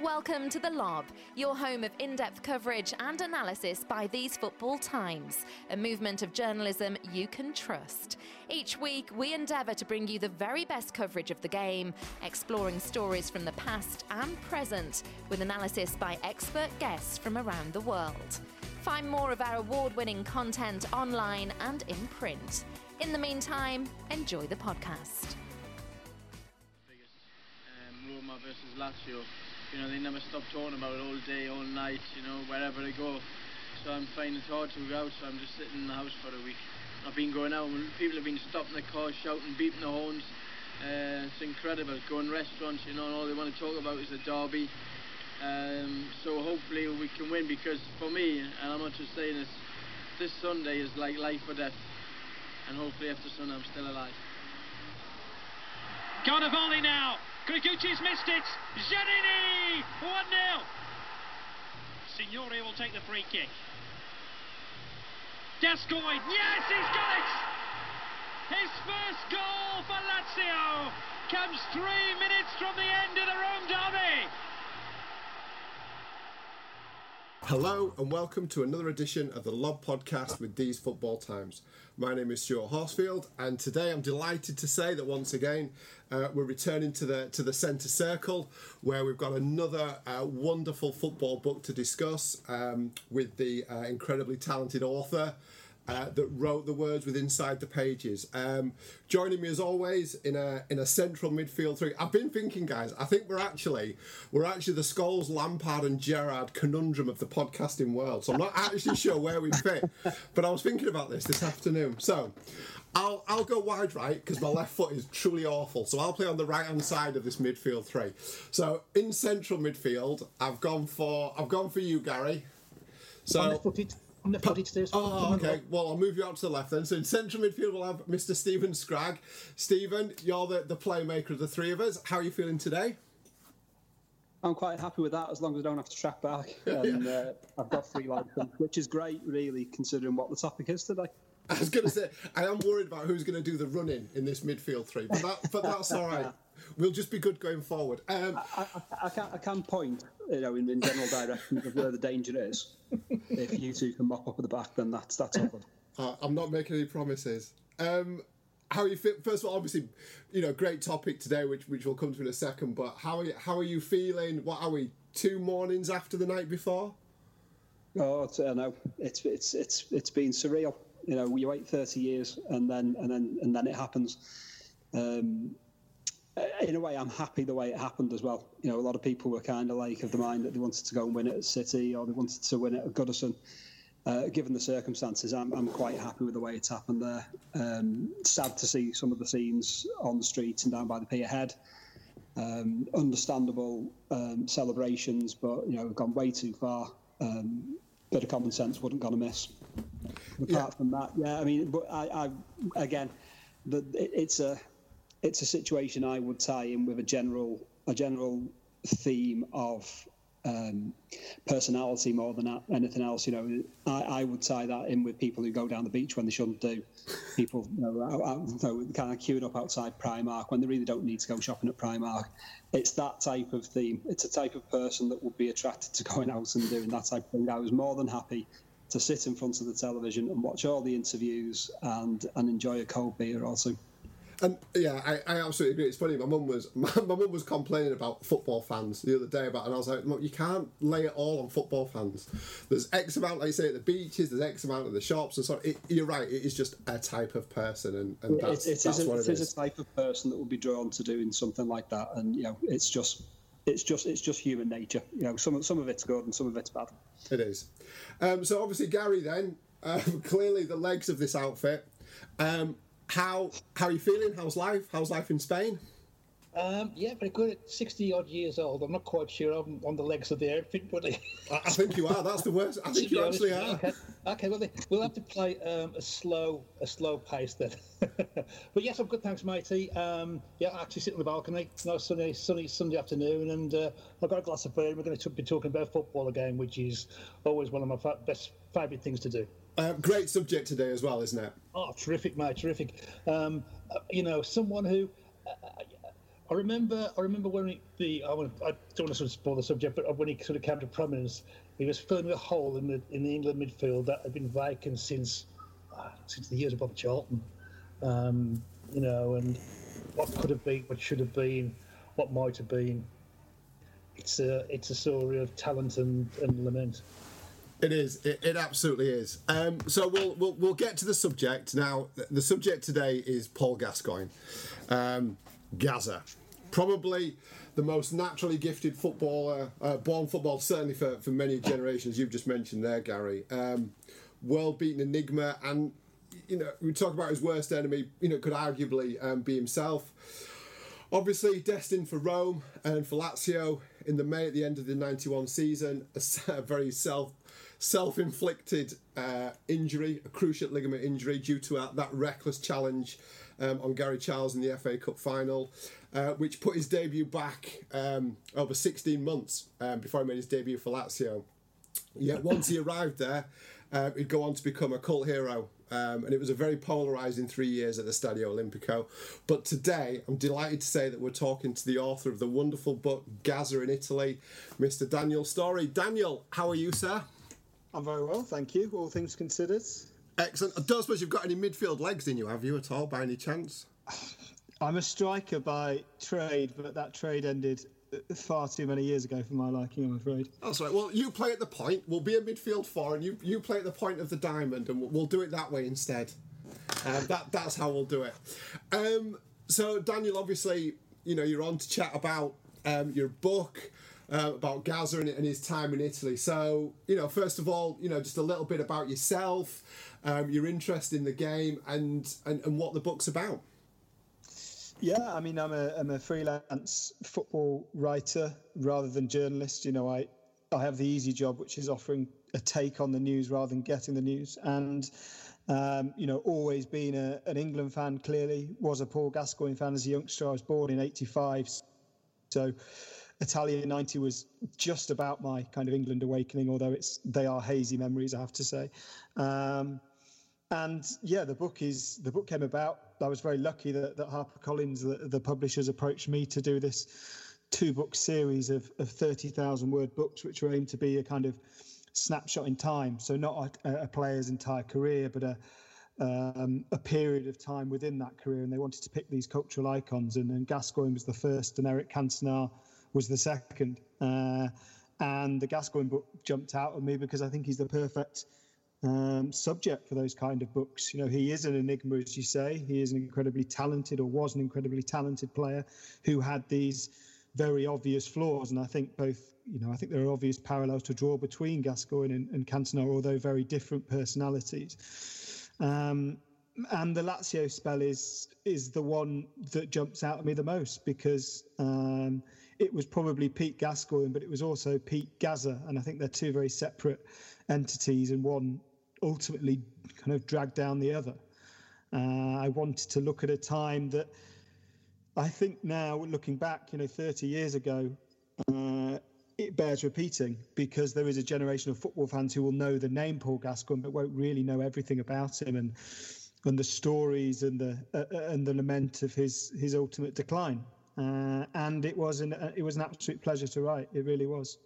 Welcome to The Lob, your home of in-depth coverage and analysis by These Football Times, a movement of journalism you can trust. Each week, we endeavour to bring you the very best coverage of the game, exploring stories from the past and present, with analysis by expert guests from around the world. Find more of our award-winning content online and in print. In the meantime, enjoy the podcast. Roma versus Lazio. You know, they never stop talking about it all day, all night, you know, wherever they go. So I'm finding it hard to go out, so I'm just sitting in the house for a week. I've been going out and people have been stopping the cars, shouting, beeping the horns. It's incredible. Going restaurants, you know, and all they want to talk about is the derby. So hopefully we can win, because for me, and I'm not just saying this Sunday is like life or death. And hopefully after Sunday I'm still alive. Got a volley now. Grigucci's missed it. Giannini, 1-0. Signori will take the free kick. Gascoigne, yes, he's got it. His first goal for Lazio comes 3 minutes from the end of the Rome derby. Hello and welcome to another edition of the Lob Podcast with These Football Times. My name is Stuart Horsfield, and today I'm delighted to say that once again we're returning to the centre circle, where we've got another wonderful football book to discuss with the incredibly talented author that wrote the words with inside the pages. Joining me as always in a central midfield three. I've been thinking, guys, I think we're actually the Scholes, Lampard and Gerrard conundrum of the podcasting world. So I'm not actually sure where we fit, but I was thinking about this afternoon. So I'll go wide right, because my left foot is truly awful. So I'll play on the right hand side of this midfield three. So in central midfield, I've gone for you, Gary. So okay. Well, I'll move you out to the left then. So in central midfield, we'll have Mr. Stephen Scragg. Stephen, you're the playmaker of the three of us. How are you feeling today? I'm quite happy with that, as long as I don't have to track back. And I've got free license, which is great, really, considering what the topic is today. I was going to say, I am worried about who's going to do the running in this midfield three, but that's all right. We'll just be good going forward. I can point, in general directions of where the danger is. If you two can mop up at the back, then that's all good. I'm not making any promises. How are you fit? First of all, obviously, great topic today, which we'll come to in a second. But how are you feeling? What are we? 2 mornings after the night before? Oh, I know. It's been surreal. You wait 30 years and then it happens. In a way, I'm happy the way it happened as well. A lot of people were kind of like of the mind that they wanted to go and win it at City, or they wanted to win it at Goodison. Given the circumstances, I'm quite happy with the way it's happened there. Sad to see some of the scenes on the streets and down by the pier head. Understandable celebrations, but we've gone way too far. Bit of common sense wouldn't gone amiss. Apart from that, but I again, it's a situation I would tie in with a general theme of personality more than anything else. I would tie that in with people who go down the beach when they shouldn't do. People, kind of queuing up outside Primark when they really don't need to go shopping at Primark. It's that type of theme. It's a type of person that would be attracted to going out and doing that type of thing. I was more than happy to sit in front of the television and watch all the interviews and enjoy a cold beer or two. And yeah, I absolutely agree. It's funny. My mum was complaining about football fans the other day and I was like, look, you can't lay it all on football fans. There's X amount, like you say, at the beaches. There's X amount at the shops and so on. You're right. It is just a type of person, and that's what it is. It is a type of person that will be drawn to doing something like that, and it's just human nature. Some of it's good and some of it's bad. It is. So obviously, Gary, then clearly the legs of this outfit. How are you feeling? How's life? How's life in Spain? Yeah, very good. At 60-odd years old, I'm not quite sure I'm on the legs of the outfit, but I think you are. That's the worst. I think you actually are. Okay. Well, we'll have to play a slow pace then. But yes, I'm good. Thanks, matey. I actually sit on the balcony. Nice Sunday afternoon, and I've got a glass of beer. And we're going to be talking about football again, which is always one of my best favourite things to do. Great subject today as well, isn't it? Oh, terrific, mate, terrific. Someone who I remember when I don't want to sort of spoil the subject, but when he sort of came to prominence, he was filling a hole in the England midfield that had been vacant since the years of Bob Charlton. And what could have been, what should have been, what might have been. It's a story of talent and lament. It is. It absolutely is. So we'll get to the subject now. The subject today is Paul Gascoigne, Gazza, probably the most naturally gifted footballer, born football, certainly for many generations. You've just mentioned there, Gary. World-beaten enigma, and we talk about his worst enemy. Could arguably be himself. Obviously destined for Rome and for Lazio in the May at the end of the 91 season. A very self-inflicted injury, a cruciate ligament injury due to that reckless challenge on Gary Charles in the FA Cup final, which put his debut back over 16 months before he made his debut for Lazio. Yet once he arrived there, he'd go on to become a cult hero. And it was a very polarising 3 years at the Stadio Olimpico. But today, I'm delighted to say that we're talking to the author of the wonderful book, Gazza in Italy, Mr. Daniel Storey. Daniel, how are you, sir? I'm very well, thank you, all things considered. Excellent. I don't suppose you've got any midfield legs in you, have you, at all, by any chance? I'm a striker by trade, but that trade ended far too many years ago for my liking, I'm afraid. That's right. Well, you play at the point. We'll be a midfield four, and you play at the point of the diamond, and we'll do it that way instead. That's how we'll do it. So, Daniel, obviously, you're on to chat about your book, about Gazza and his time in Italy. So, first of all, just a little bit about yourself, your interest in the game, and what the book's about. Yeah, I mean, I'm a freelance football writer rather than journalist. I have the easy job, which is offering a take on the news rather than getting the news. And, always been an England fan, clearly. Was a Paul Gascoigne fan as a youngster. I was born in 85. So Italia 90 was just about my kind of England awakening, although they are hazy memories, I have to say. And yeah, the book came about. I was very lucky that HarperCollins, the publishers, approached me to do this 2-book series of 30,000 word books, which were aimed to be a kind of snapshot in time. So not a player's entire career, but a period of time within that career. And they wanted to pick these cultural icons. And Gascoigne was the first, and Eric Cantona was the second. And the Gascoigne book jumped out at me because I think he's the perfect subject for those kind of books. He is an enigma, as you say. He is an incredibly talented, or was an incredibly talented player who had these very obvious flaws. And I think I think there are obvious parallels to draw between Gascoigne and Cantona, although very different personalities. And the Lazio spell is the one that jumps out at me the most because it was probably Pete Gascoigne, but it was also Pete Gazza. And I think they're two very separate entities, and one ultimately kind of dragged down the other. I wanted to look at a time that I think now, looking back, 30 years ago, it bears repeating, because there is a generation of football fans who will know the name Paul Gascoigne but won't really know everything about him and the stories and the lament of his ultimate decline. And it was an absolute pleasure to write. It really was.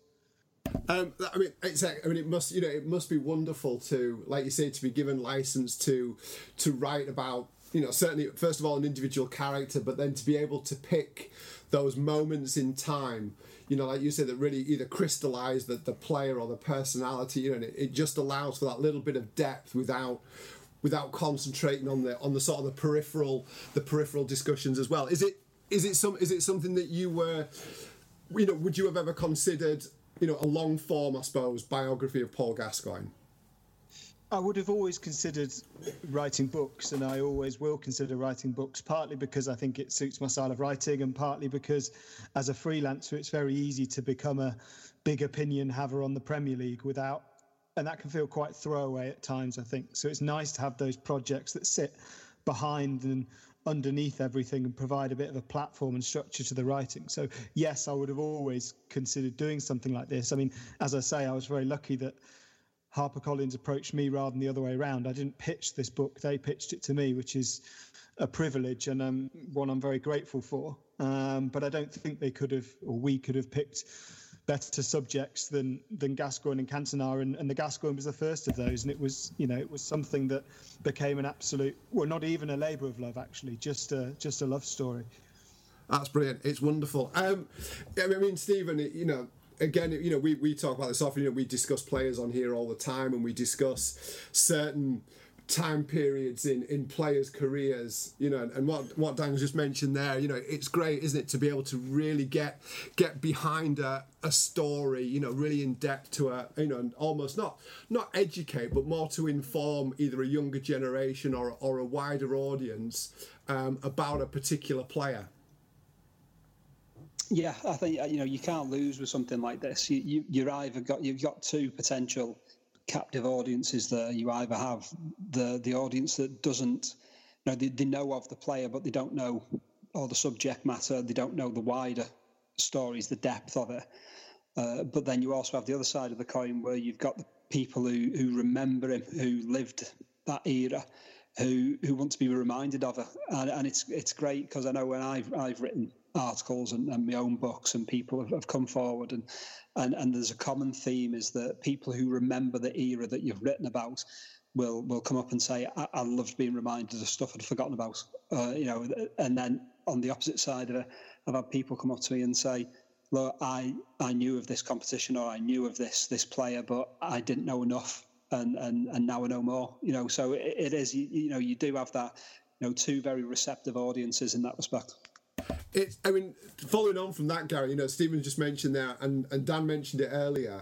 It must be wonderful to, like you say, to be given license to write about, certainly first of all an individual character, but then to be able to pick those moments in time, like you said, that really either crystallize the player or the personality, and it just allows for that little bit of depth without concentrating on the sort of the peripheral discussions as well. Is it something that you were, would you have ever considered, a long form, I suppose, biography of Paul Gascoigne? I would have always considered writing books, and I always will consider writing books, partly because I think it suits my style of writing, and partly because as a freelancer it's very easy to become a big opinion haver on the Premier League and that can feel quite throwaway at times, I think. So it's nice to have those projects that sit behind and underneath everything and provide a bit of a platform and structure to the writing. So yes, I would have always considered doing something like this. I mean, as I say, I was very lucky that HarperCollins approached me rather than the other way around. I didn't pitch this book, they pitched it to me, which is a privilege and one I'm very grateful for. but I don't think they could have, or we could have picked better subjects than Gascoigne and Cantona, and the Gascoigne was the first of those, and it was something that became an absolute, well, not even a labour of love, actually, just a love story. That's brilliant. It's wonderful. I mean, Stephen, again, we talk about this often. We discuss players on here all the time, and we discuss certain time periods in players' careers, and what Dan's just mentioned there, it's great, isn't it, to be able to really get behind a story, really in depth to and almost not educate, but more to inform either a younger generation or a wider audience about a particular player. Yeah, I think you can't lose with something like this. You've got two potential captive audiences there. You either have the audience that doesn't, they know of the player, but they don't know all the subject matter. They don't know the wider stories, the depth of it. But then you also have the other side of the coin, where you've got the people who remember him, who lived that era, who want to be reminded of it. And it's great, because I know when I've written articles and my own books, and people have come forward, and there's a common theme, is that people who remember the era that you've written about will come up and say, I loved being reminded of stuff I'd forgotten about, and then on the opposite side of it, I've had people come up to me and say, look, I knew of this competition, or I knew of this player, but I didn't know enough, and now I know more. So it is, you do have that, two very receptive audiences in that respect. Following on from that, Gary, Stephen just mentioned there, and Dan mentioned it earlier.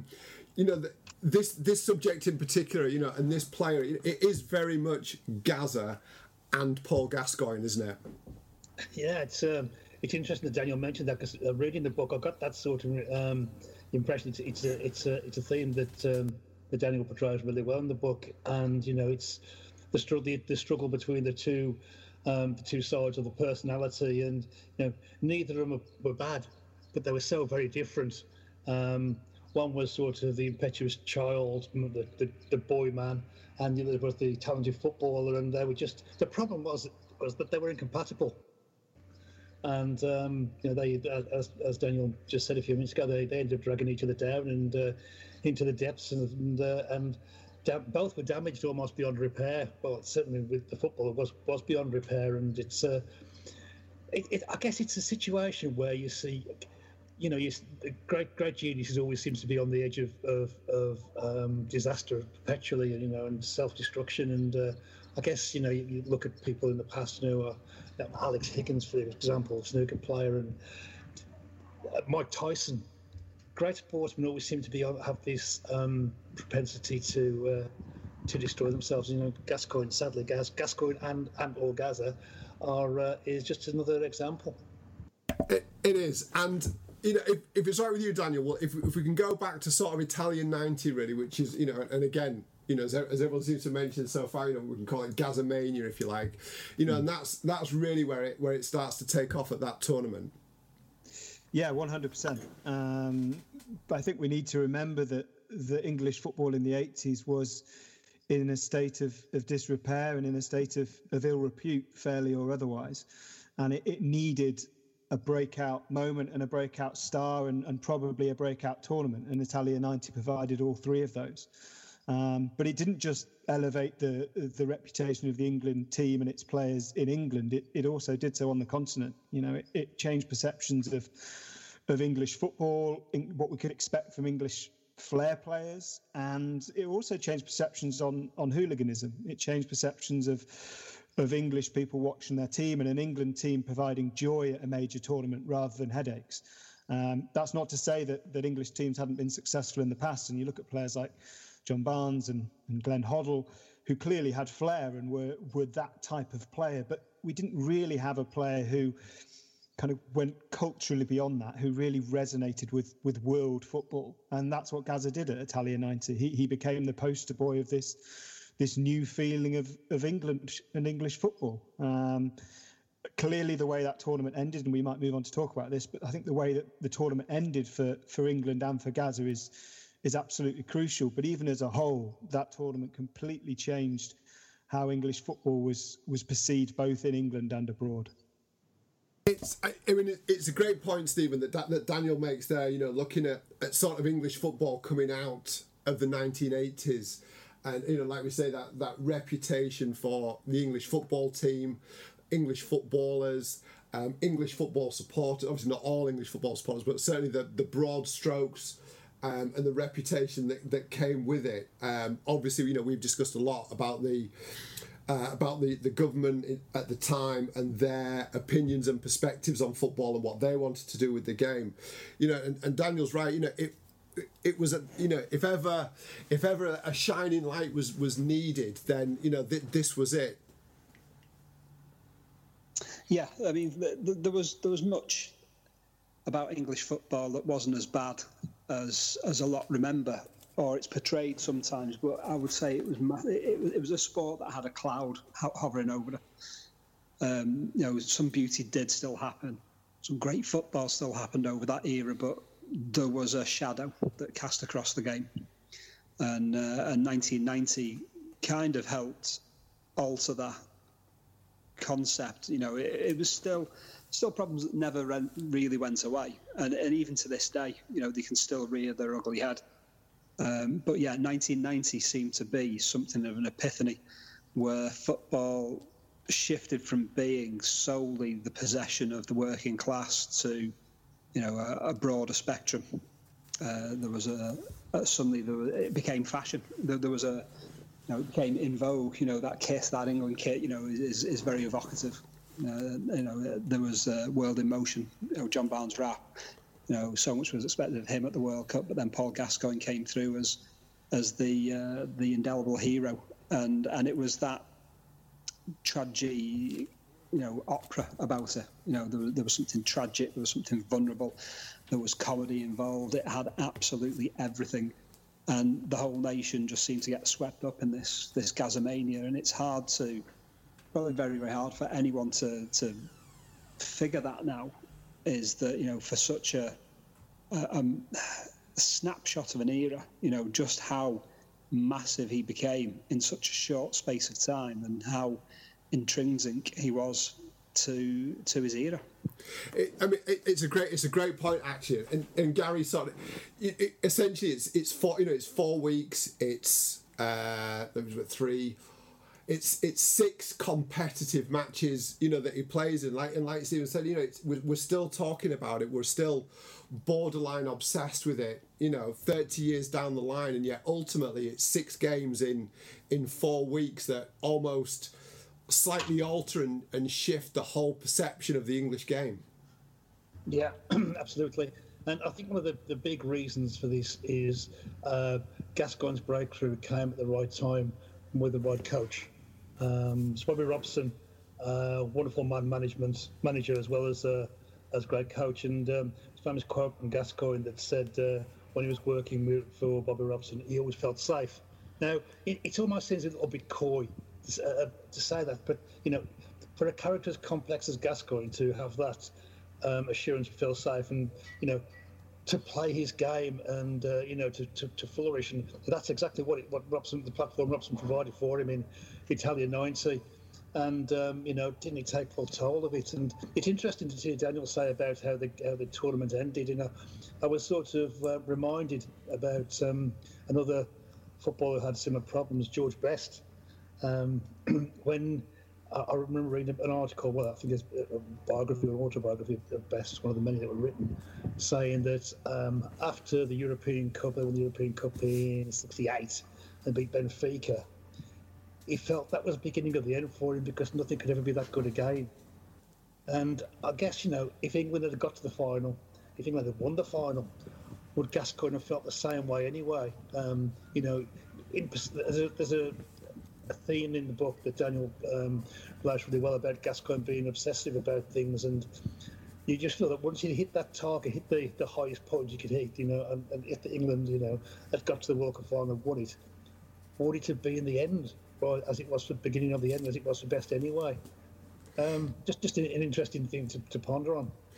This subject in particular, and this player, it is very much Gazza and Paul Gascoigne, isn't it? Yeah, it's interesting that Daniel mentioned that, because reading the book, I got that sort of impression. It's a theme that Daniel portrays really well in the book, and it's the struggle between the two sides of the personality, and neither of them were bad, but they were so very different. One was sort of the impetuous child, the boy man, and the other was the talented footballer, and they were just, the problem was that they were incompatible. And they, as Daniel just said a few minutes ago, they ended up dragging each other down and into the depths, and both were damaged almost beyond repair. Well, certainly with the football, it was beyond repair, and it's I guess it's a situation where you see, great geniuses always seems to be on the edge of disaster perpetually, and self-destruction. And I guess you look at people in the past, Alex Higgins, for example, snooker player, and Mike Tyson. Great sportsmen always seem to have this propensity to destroy themselves. Gascoigne, sadly, Gascoigne and or Gazza is just another example. It is, and if it's right with you, Daniel, well, if we can go back to sort of Italian 90, really, which is and again, as everyone seems to mention so far, we can call it Gazamania, if you like, and that's really where it starts to take off at that tournament. Yeah, 100%. But I think we need to remember that the English football in the 80s was in a state of disrepair and in a state of ill repute, fairly or otherwise. And it needed a breakout moment and a breakout star and probably a breakout tournament. And Italia 90 provided all three of those. But it didn't just elevate the reputation of the England team and its players in England. It also did so on the continent. It changed perceptions of English football, what we could expect from English flair players, and it also changed perceptions on hooliganism. It changed perceptions of English people watching their team and an England team providing joy at a major tournament rather than headaches. That's not to say that English teams hadn't been successful in the past, and you look at players like John Barnes and Glenn Hoddle, who clearly had flair and were that type of player, but we didn't really have a player who kind of went culturally beyond that, who really resonated with world football. And that's what Gazza did at Italia 90. He became the poster boy of this new feeling of England and English football. Clearly the way that tournament ended, and we might move on to talk about this, but I think the way that the tournament ended for England and for Gazza is absolutely crucial. But even as a whole, that tournament completely changed how English football was perceived both in England and abroad. it's a great point, Stephen, that Daniel makes there. You know, looking at sort of English football coming out of the 1980s, and you know, like we say, that reputation for the English football team, English footballers, English football supporters. Obviously, not all English football supporters, but certainly the broad strokes. And the reputation that came with it. Obviously, you know, we've discussed a lot about the government at the time and their opinions and perspectives on football and what they wanted to do with the game. You know, and Daniel's right. You know, it was if ever a shining light was needed, then you know this was it. Yeah, I mean, there was much about English football that wasn't as bad as a lot remember, or it's portrayed sometimes. But I would say it was a sport that had a cloud hovering over it. You know, some beauty did still happen, some great football still happened over that era, but there was a shadow that cast across the game, and 1990 kind of helped alter that concept. You know, it was still problems that never really went away, and even to this day, you know, they can still rear their ugly head. But yeah, 1990 seemed to be something of an epiphany, where football shifted from being solely the possession of the working class to, you know, a broader spectrum. There was it became fashion. There was it became in vogue. You know, that England kit, you know, is very evocative. You know, there was World in Motion. You know, John Barnes' rap. You know, so much was expected of him at the World Cup, but then Paul Gascoigne came through as the indelible hero, and it was that tragedy, you know, opera about it. You know, there was something tragic, there was something vulnerable, there was comedy involved. It had absolutely everything, and the whole nation just seemed to get swept up in this Gazamania, and it's probably very, very hard for anyone to figure that now. Is that, you know, for such a snapshot of an era, you know, just how massive he became in such a short space of time, and how intrinsic he was to his era. It's a great point actually, and Gary sort of essentially it's 4 weeks. It's three. It's 6 competitive matches, you know, that he plays in. Like Stephen said, you know, we're still talking about it. We're still borderline obsessed with it, you know, 30 years down the line, and yet ultimately it's 6 games in 4 weeks that almost slightly alter and shift the whole perception of the English game. Yeah, absolutely. And I think one of the big reasons for this is Gascoigne's breakthrough came at the right time with the right coach. So Bobby Robson, wonderful manager as well as great coach, and his famous quote from Gascoigne that said when he was working for Bobby Robson, he always felt safe. Now it almost seems a little bit coy to say that, but you know, for a character as complex as Gascoigne to have that assurance to feel safe, and you know, to play his game, and you know, to flourish, and that's exactly what the platform Robson provided for him in Italia 90, and you know, didn't he take full toll of it? And it's interesting to hear Daniel say about how the tournament ended. You know, I was sort of reminded about another footballer who had similar problems, George Best, when. I remember reading an article, well, I think it's a biography or autobiography of Best, one of the many that were written, saying that after the European Cup, they won the European Cup in '68 and beat Benfica, he felt that was the beginning of the end for him, because nothing could ever be that good again. And I guess, you know, if England had got to the final, if England had won the final, would Gascoigne have felt the same way anyway? You know, there's a theme in the book that Daniel writes really well about Gascoigne being obsessive about things, and you just feel that once you hit that target, hit the highest point you could hit, you know, and if England, you know, had got to the World Cup final and won it, would it have been in the end, or as it was for the beginning of the end, as it was for Best anyway? Just an interesting thing to ponder on.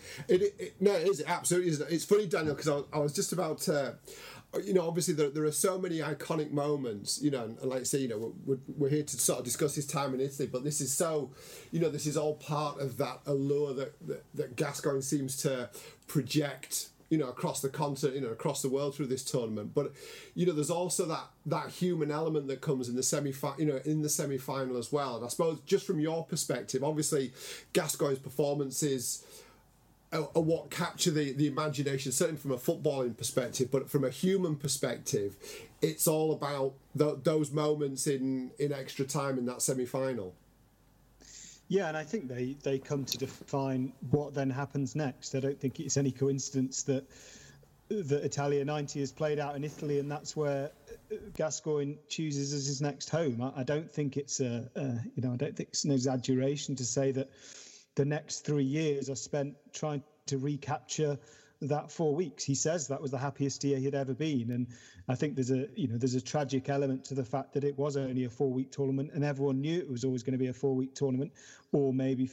No, it is. It absolutely is. It's funny, Daniel, because I was just about to, obviously there are so many iconic moments, and like I say, we're here to sort of discuss his time in Italy, but this is so, this is all part of that allure that Gascoigne seems to project, across the continent, across the world through this tournament. But, there's also that human element that comes in the semi-final as well. And I suppose just from your perspective, obviously Gascoigne's performances are what capture the imagination, certainly from a footballing perspective, but from a human perspective, it's all about those moments in extra time in that semi-final. Yeah, and I think they come to define what then happens next. I don't think it's any coincidence that Italia 90 is played out in Italy, and that's where Gascoigne chooses as his next home. I don't think it's I don't think it's an exaggeration to say that the next 3 years are spent trying to recapture that 4 weeks. He says that was the happiest year he'd ever been, and I think there's a tragic element to the fact that it was only a 4-week tournament, and everyone knew it was always going to be a 4-week tournament, or maybe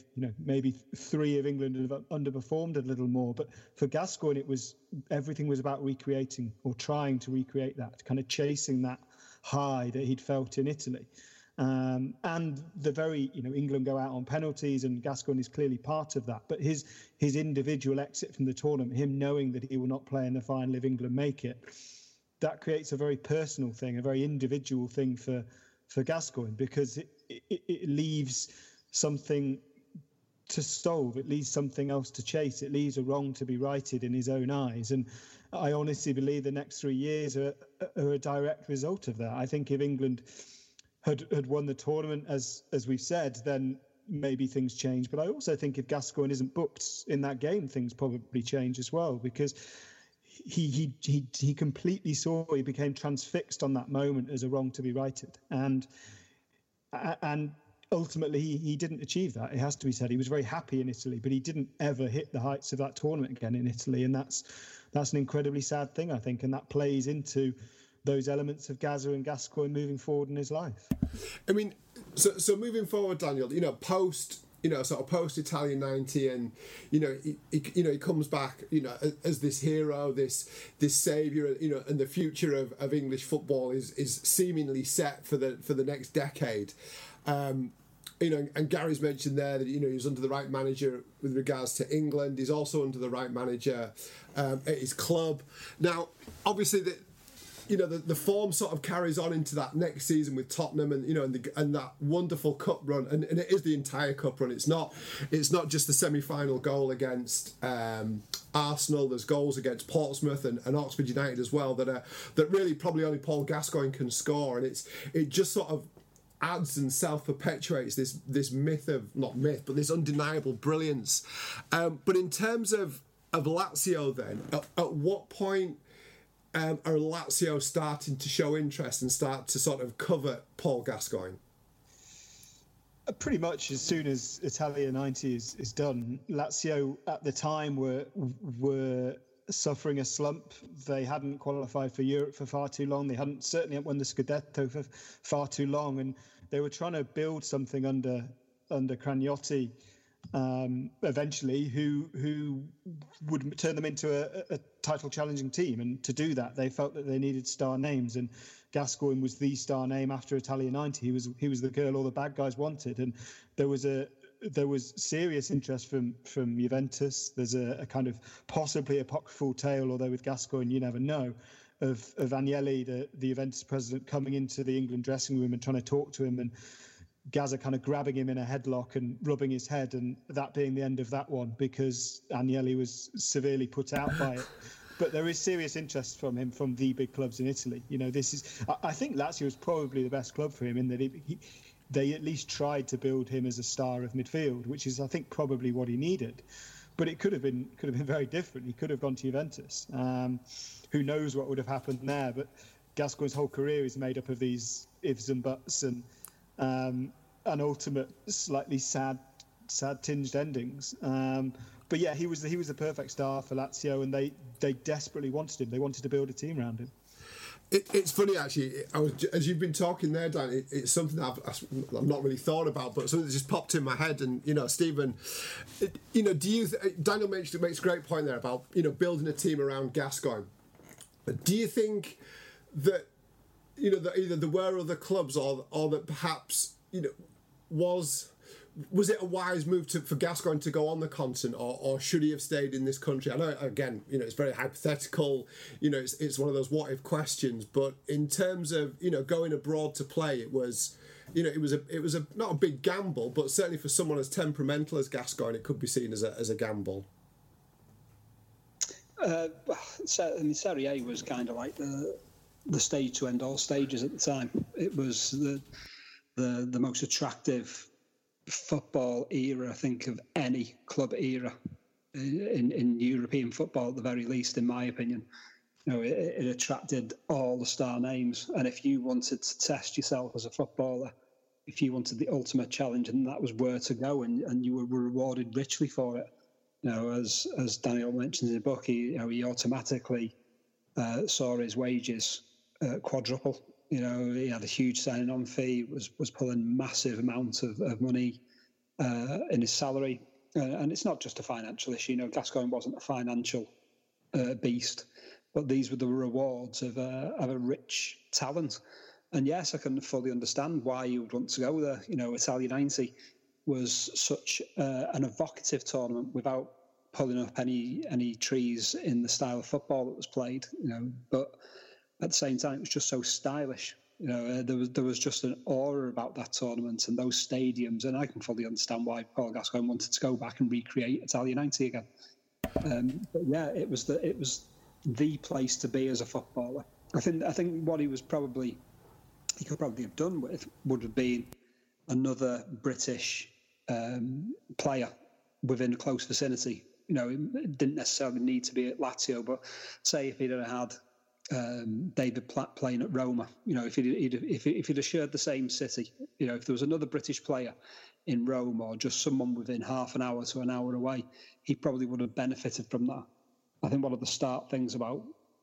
3 of England have underperformed a little more. But for Gascoigne, everything was about recreating or trying to recreate that, kind of chasing that high that he'd felt in Italy. And the very, England go out on penalties, and Gascoigne is clearly part of that. But his individual exit from the tournament, him knowing that he will not play in the final if England make it, that creates a very personal thing, a very individual thing for Gascoigne, because it leaves something to solve. It leaves something else to chase. It leaves a wrong to be righted in his own eyes. And I honestly believe the next 3 years are a direct result of that. I think if England had won the tournament, as we've said, then maybe things change. But I also think if Gascoigne isn't booked in that game, things probably change as well, because he completely he became transfixed on that moment as a wrong to be righted. And ultimately he didn't achieve that. It has to be said. He was very happy in Italy, but he didn't ever hit the heights of that tournament again in Italy. And that's an incredibly sad thing, I think. And that plays into those elements of Gazza and Gascoigne moving forward in his life. I mean, so moving forward, Daniel, post Italia 90, and he comes back, as this hero, this saviour, and the future of English football is seemingly set for the next decade. And Gary's mentioned there that he's under the right manager with regards to England. He's also under the right manager at his club. Now, obviously the form sort of carries on into that next season with Tottenham, and that wonderful cup run, and it is the entire cup run. It's not just the semi-final goal against Arsenal. There's goals against Portsmouth and Oxford United as well that really probably only Paul Gascoigne can score, and it just sort of adds and self-perpetuates this this undeniable brilliance. But in terms of Lazio, then at what point are Lazio starting to show interest and start to sort of cover Paul Gascoigne? Pretty much as soon as Italia 90 is done. Lazio at the time were suffering a slump. They hadn't qualified for Europe for far too long. They certainly hadn't won the Scudetto for far too long, and they were trying to build something under Cragnotti eventually, who would turn them into a title challenging team. And to do that, they felt that they needed star names, and Gascoigne was the star name after Italia 90. He was the girl all the bad guys wanted, and there was serious interest from Juventus. There's a kind of possibly apocryphal tale, although with Gascoigne you never know, of Agnelli, the Juventus president, coming into the England dressing room and trying to talk to him, and Gazza kind of grabbing him in a headlock and rubbing his head, and that being the end of that one, because Agnelli was severely put out by it. But there is serious interest from him from the big clubs in Italy. I think Lazio is probably the best club for him, in that they at least tried to build him as a star of midfield, which is, I think, probably what he needed. But it could have been very different. He could have gone to Juventus. Who knows what would have happened there? But Gascoigne's whole career is made up of these ifs and buts and ultimate, slightly sad tinged endings. But yeah, he was the perfect star for Lazio, and they desperately wanted him. They wanted to build a team around him. It's funny actually. As you've been talking there, Dan. It's something I've not really thought about, but something that just popped in my head. And Stephen, Daniel makes a great point there about building a team around Gascoigne. Do you think that that either there were other clubs or that perhaps was it a wise move for Gascoigne to go on the continent, or should he have stayed in this country? I know, again, it's very hypothetical. It's one of those what if questions. But in terms of going abroad to play, it was a not a big gamble, but certainly for someone as temperamental as Gascoigne, it could be seen as a gamble. Serie A was kind of like the stage to end all stages at the time. It was the most attractive football era, I think, of any club era in European football, at the very least, in my opinion. It attracted all the star names, and if you wanted to test yourself as a footballer, if you wanted the ultimate challenge, and that was where to go, and you were rewarded richly for it. As Daniel mentions in the book, he automatically saw his wages quadruple. He had a huge signing-on fee, was pulling massive amounts of money in his salary. And it's not just a financial issue. Gascoigne wasn't a financial beast, but these were the rewards of a rich talent. And yes, I can fully understand why you would want to go there. Italia 90 was such an evocative tournament without pulling up any trees in the style of football that was played. But at the same time, it was just so stylish. There was just an aura about that tournament and those stadiums, and I can fully understand why Paul Gascoigne wanted to go back and recreate Italia 90 again. But yeah, it was the place to be as a footballer. I think what he could probably have done would have been another British player within a close vicinity. It didn't necessarily need to be at Lazio, but say if he'd had David Platt playing at Roma, if he'd have shared the same city, if there was another British player in Rome or just someone within half an hour to an hour away, he probably would have benefited from that. I think one of the start things about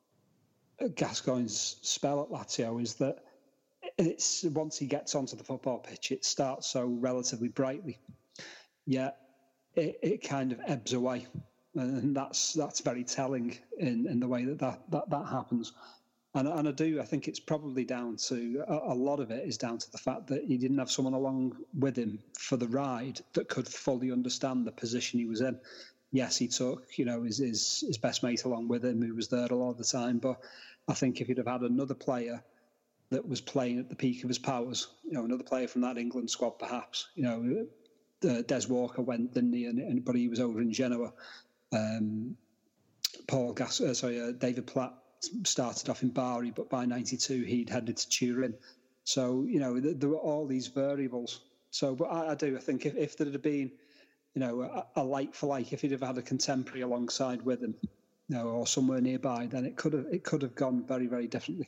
Gascoigne's spell at Lazio is that it's once he gets onto the football pitch, it starts so relatively brightly, yet it kind of ebbs away. And that's very telling in the way that happens. And I think it's probably down to, a lot of it is down to the fact that he didn't have someone along with him for the ride that could fully understand the position he was in. Yes, he took, his best mate along with him, who was there a lot of the time. But I think if he'd have had another player that was playing at the peak of his powers, another player from that England squad, perhaps, Des Walker went, didn't he? But he was over in Genoa. David Platt started off in Bari, but by 92 he'd headed to Turin. So there were all these variables. So, but I think if there had been a like for like, if he'd have had a contemporary alongside with him, or somewhere nearby, then it could have gone very, very differently.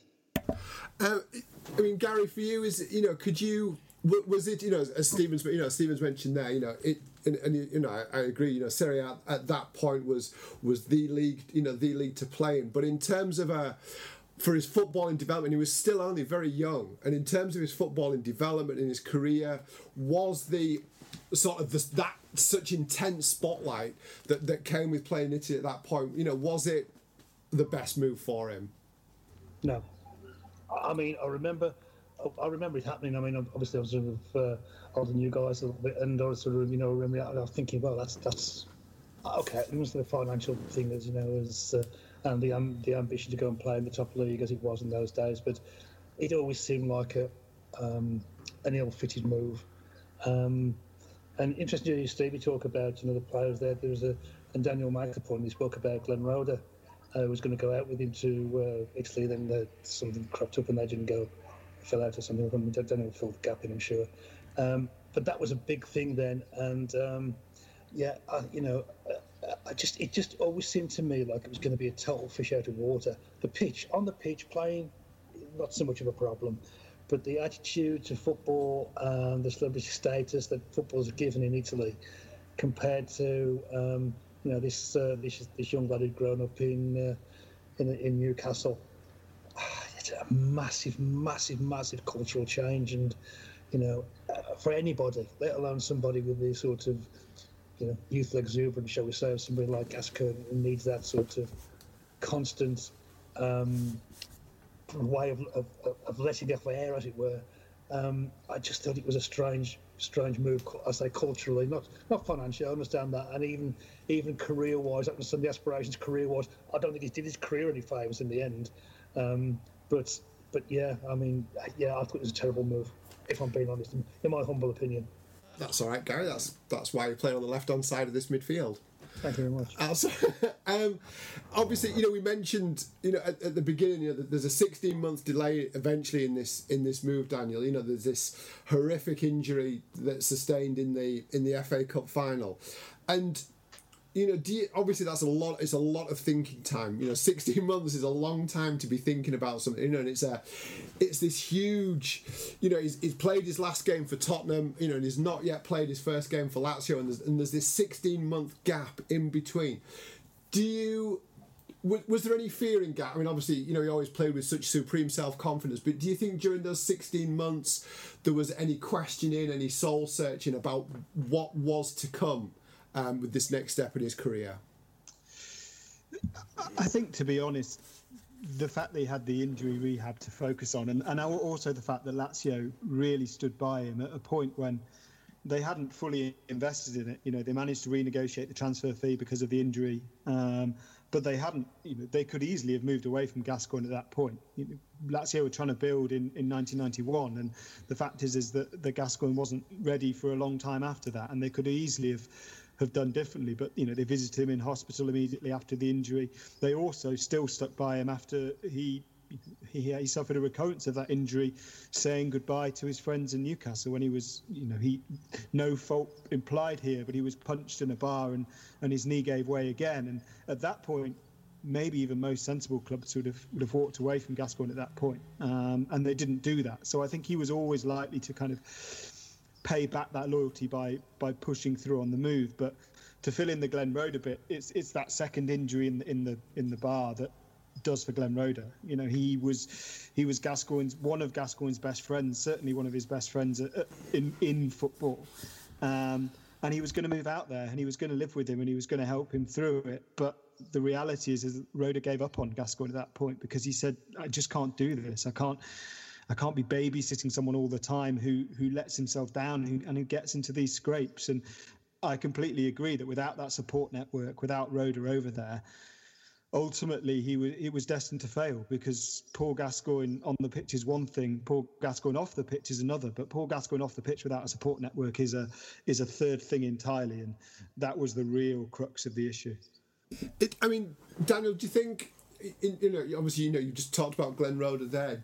Gary, for you, could you? Was it, as Stephen's mentioned there, I agree, Serie A at that point was the league, the league to play in. But in terms of for his footballing development, he was still only very young. And in terms of his footballing development in his career, was the sort of that such intense spotlight that came with playing Italy at that point, was it the best move for him? No. I remember it happening. Obviously I was sort of older than you guys a little bit, and I was sort of, I was thinking, well, that's okay. It was the financial thing, and the ambition to go and play in the top league as it was in those days. But it always seemed like an ill-fitted move. And interestingly, Stevie talk about the players there. And Daniel makes a point in his book about Glenn Roeder, was going to go out with him to Italy. Then something cropped up and they didn't go. Fell out or something. I don't know, filled the gap in, I'm sure. But that was a big thing then, and it just always seemed to me like it was going to be a total fish out of water. On the pitch, playing, not so much of a problem, but the attitude to football and the celebrity status that football's given in Italy, compared to this young lad who'd grown up in Newcastle. it's a massive, massive, massive cultural change, and for anybody, let alone somebody with the sort of youthful exuberance, shall we say, of somebody like Gascoigne, who needs that sort of constant way of letting off air, as it were. I just thought it was a strange move. I say culturally, not financially. I understand that, and even career-wise, that was some of the aspirations. Career-wise, I don't think he did his career any favours in the end. But yeah, I mean, yeah, I thought it was a terrible move, if I'm being honest, in my humble opinion. That's all right, Gary. That's why you play on the left-hand side of this midfield. Thank you very much. Obviously, we mentioned, at the beginning, that there's a 16-month delay eventually in this move, Daniel. There's this horrific injury that's sustained in the FA Cup final, and obviously that's a lot. It's a lot of thinking time. 16 months is a long time to be thinking about something. And it's this huge. He's played his last game for Tottenham. And he's not yet played his first game for Lazio. And there's this 16-month gap in between. Was there any fear in gap? I mean, obviously, he always played with such supreme self-confidence. But do you think during those 16 months there was any questioning, any soul searching about what was to come? With this next step in his career? I think, to be honest, the fact that he had the injury rehab to focus on, and also the fact that Lazio really stood by him at a point when they hadn't fully invested in it. They managed to renegotiate the transfer fee because of the injury, but they hadn't. They could easily have moved away from Gascoigne at that point. Lazio were trying to build in 1991, and the fact is that the Gascoigne wasn't ready for a long time after that, and they could easily have done differently, but they visited him in hospital immediately after the injury. They also still stuck by him after he suffered a recurrence of that injury, saying goodbye to his friends in Newcastle when he was, no fault implied here, but he was punched in a bar and his knee gave way again. And at that point, maybe even most sensible clubs would have walked away from Gascoigne at that point, and they didn't do that. So I think he was always likely to kind of pay back that loyalty by pushing through on the move. But to fill in the Glenn Roeder bit, it's that second injury in the bar that does for Glenn Roeder. He was one of Gascoigne's best friends, certainly one of his best friends in football, and he was going to move out there and he was going to live with him and he was going to help him through it. But the reality is that Roeder gave up on Gascoigne at that point because he said, I just can't do this. I can't be babysitting someone all the time who lets himself down and who gets into these scrapes. And I completely agree that without that support network, without Roeder over there, ultimately he was destined to fail, because Paul Gascoigne on the pitch is one thing, Paul Gascoigne off the pitch is another. But Paul Gascoigne off the pitch without a support network is a third thing entirely, and that was the real crux of the issue. Daniel, do you think, obviously, you just talked about Glenn Roeder there.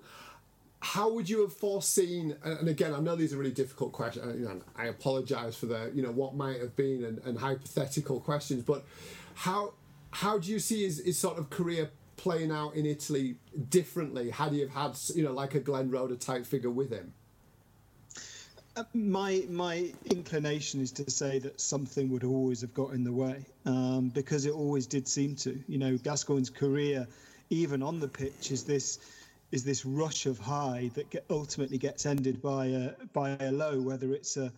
How would you have foreseen, and again, I know these are really difficult questions, and I apologise for the, what might have been and hypothetical questions, but how do you see his sort of career playing out in Italy differently had he have had, like a Glenn Roeder type figure with him? My inclination is to say that something would always have got in the way, because it always did seem to. Gascoigne's career, even on the pitch, is this rush of high that ultimately gets ended by a low, whether it's a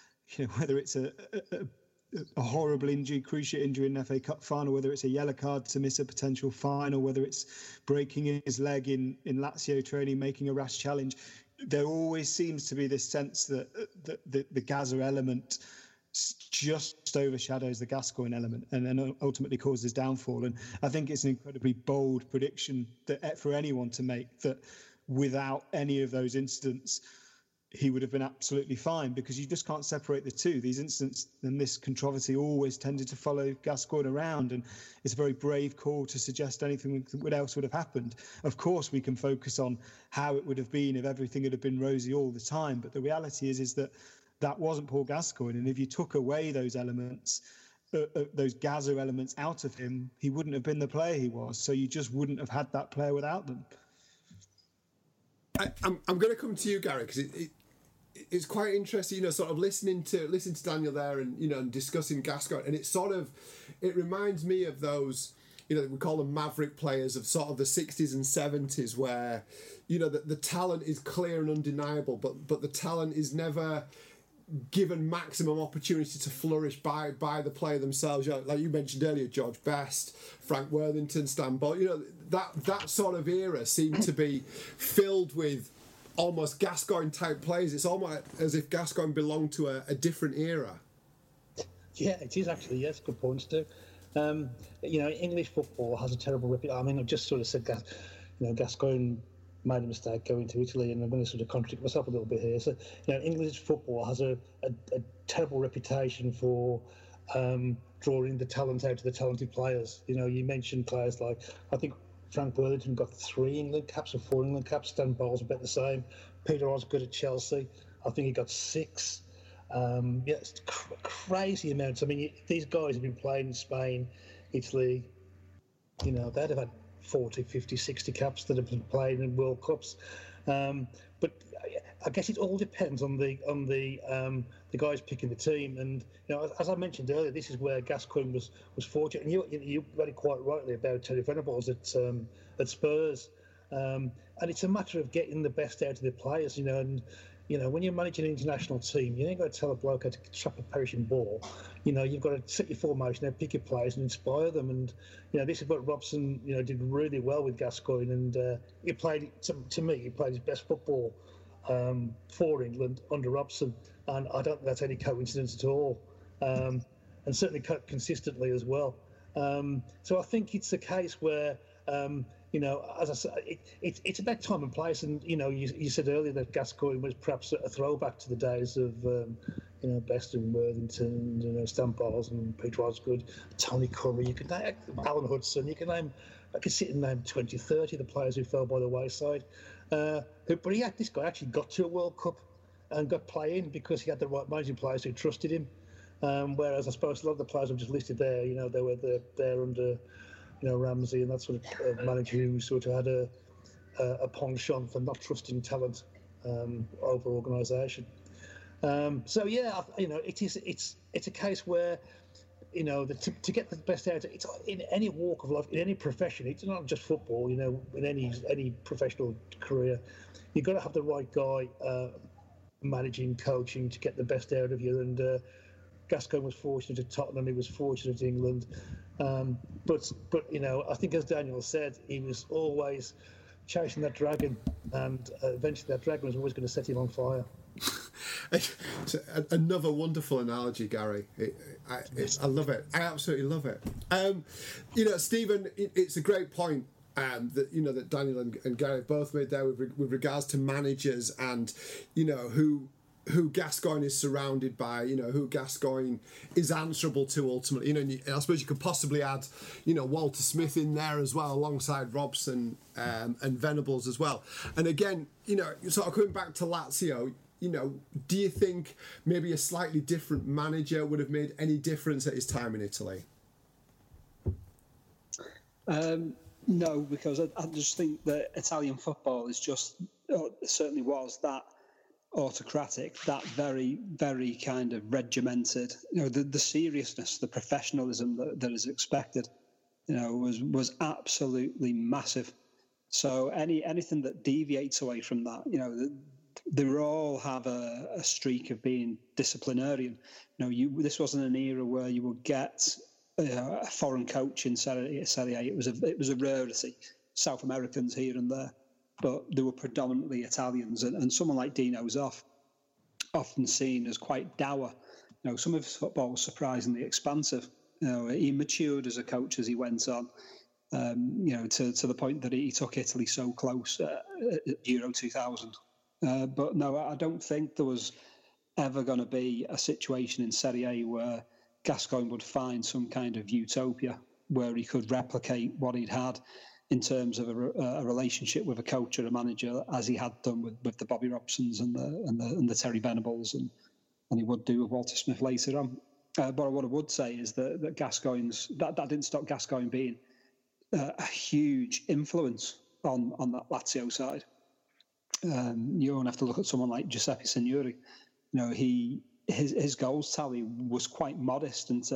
horrible injury, cruciate injury in an FA Cup final, whether it's a yellow card to miss a potential final, whether it's breaking his leg in Lazio training, making a rash challenge. There always seems to be this sense that the Gazza element just overshadows the Gascoigne element and then ultimately causes downfall. And I think it's an incredibly bold prediction that for anyone to make, that without any of those incidents, he would have been absolutely fine, because you just can't separate the two. These incidents and this controversy always tended to follow Gascoigne around, and it's a very brave call to suggest anything else would have happened. Of course, we can focus on how it would have been if everything had been rosy all the time, but the reality is that wasn't Paul Gascoigne, and if you took away those elements, those Gazza elements out of him, he wouldn't have been the player he was. So you just wouldn't have had that player without them. I'm going to come to you, Gary, because it's quite interesting, sort of listening to Daniel there and, and discussing Gascoigne, and it reminds me of those we call them maverick players of sort of the 60s and 70s, where, the talent is clear and undeniable, but the talent is never given maximum opportunity to flourish by the player themselves. Like you mentioned earlier, George Best, Frank Worthington, Stan Ball, that sort of era seemed to be filled with almost Gascoigne type players. It's almost as if Gascoigne belonged to a different era. Yeah, it is actually. Yes, good points too. English football has a terrible reputation. I mean, I've just sort of said Gascoigne made a mistake going to Italy, and I'm going to sort of contradict myself a little bit here. So, English football has a terrible reputation for drawing the talent out of the talented players. You mentioned players like, I think Frank Worthington got 3 England caps or 4 England caps. Stan Bowles about the same. Peter Osgood at Chelsea, I think he got 6. It's crazy amounts. I mean, these guys have been playing in Spain, Italy. They'd have had 40, 50, 60 caps that have been played in World Cups. But I guess it all depends on the guys picking the team. And as I mentioned earlier, this is where Gascoigne was fortunate. And you read it quite rightly about Terry Venables at Spurs. And it's a matter of getting the best out of the players. And when you're managing an international team, you ain't got to tell a bloke how to trap a perishing ball. You've got to set your formation and pick your players and inspire them. And, this is what Robson, did really well with Gascoigne. And he played, to me, he played his best football for England under Robson. And I don't think that's any coincidence at all. And certainly consistently as well. So I think it's a case where... as I said, it's about time and place. And, you said earlier that Gascoigne was perhaps a throwback to the days of, Best and Worthington, Stan Bowles and Peter Osgood, Tony Curry, you could name Alan Hudson, I could sit and name 20, 30 of the players who fell by the wayside. But this guy actually got to a World Cup and got playing because he had the right managing players who trusted him. Whereas I suppose a lot of the players I've just listed there, they were there under... Ramsey and that sort of manager who sort of had a penchant for not trusting talent over organisation. It's a case where to get the best out. It's in any walk of life, in any profession. It's not just football. In any professional career, you've got to have the right guy managing, coaching to get the best out of you. And Gascoigne was fortunate at Tottenham. He was fortunate at England. But I think, as Daniel said, he was always chasing that dragon, and eventually that dragon was always going to set him on fire. Another wonderful analogy, Gary. I love it. I absolutely love it. Stephen, it's a great point that Daniel and Gary both made there with regards to managers and who Gascoigne is surrounded by, who Gascoigne is answerable to ultimately. And I suppose you could possibly add, Walter Smith in there as well, alongside Robson and Venables as well. And again, sort of coming back to Lazio, do you think maybe a slightly different manager would have made any difference at his time in Italy? No, because I just think that Italian football is just, certainly was that autocratic, that very, very kind of regimented. The seriousness, the professionalism that is expected, was absolutely massive. So anything that deviates away from that, they all have a streak of being disciplinarian. This wasn't an era where you would get a foreign coach in Serie A. It was a rarity. South Americans here and there. But they were predominantly Italians, and someone like Dino Zoff, often seen as quite dour. Some of his football was surprisingly expansive. He matured as a coach as he went on. To the point that he took Italy so close at Euro 2000. But no, I don't think there was ever going to be a situation in Serie A where Gascoigne would find some kind of utopia where he could replicate what he'd had in terms of a relationship with a coach or a manager, as he had done with the Bobby Robsons and the Terry Venables, and he would do with Walter Smith later on. But what I would say is that Gascoigne's that didn't stop Gascoigne being a huge influence on that Lazio side. You only have to look at someone like Giuseppe Signori. His goals tally was quite modest until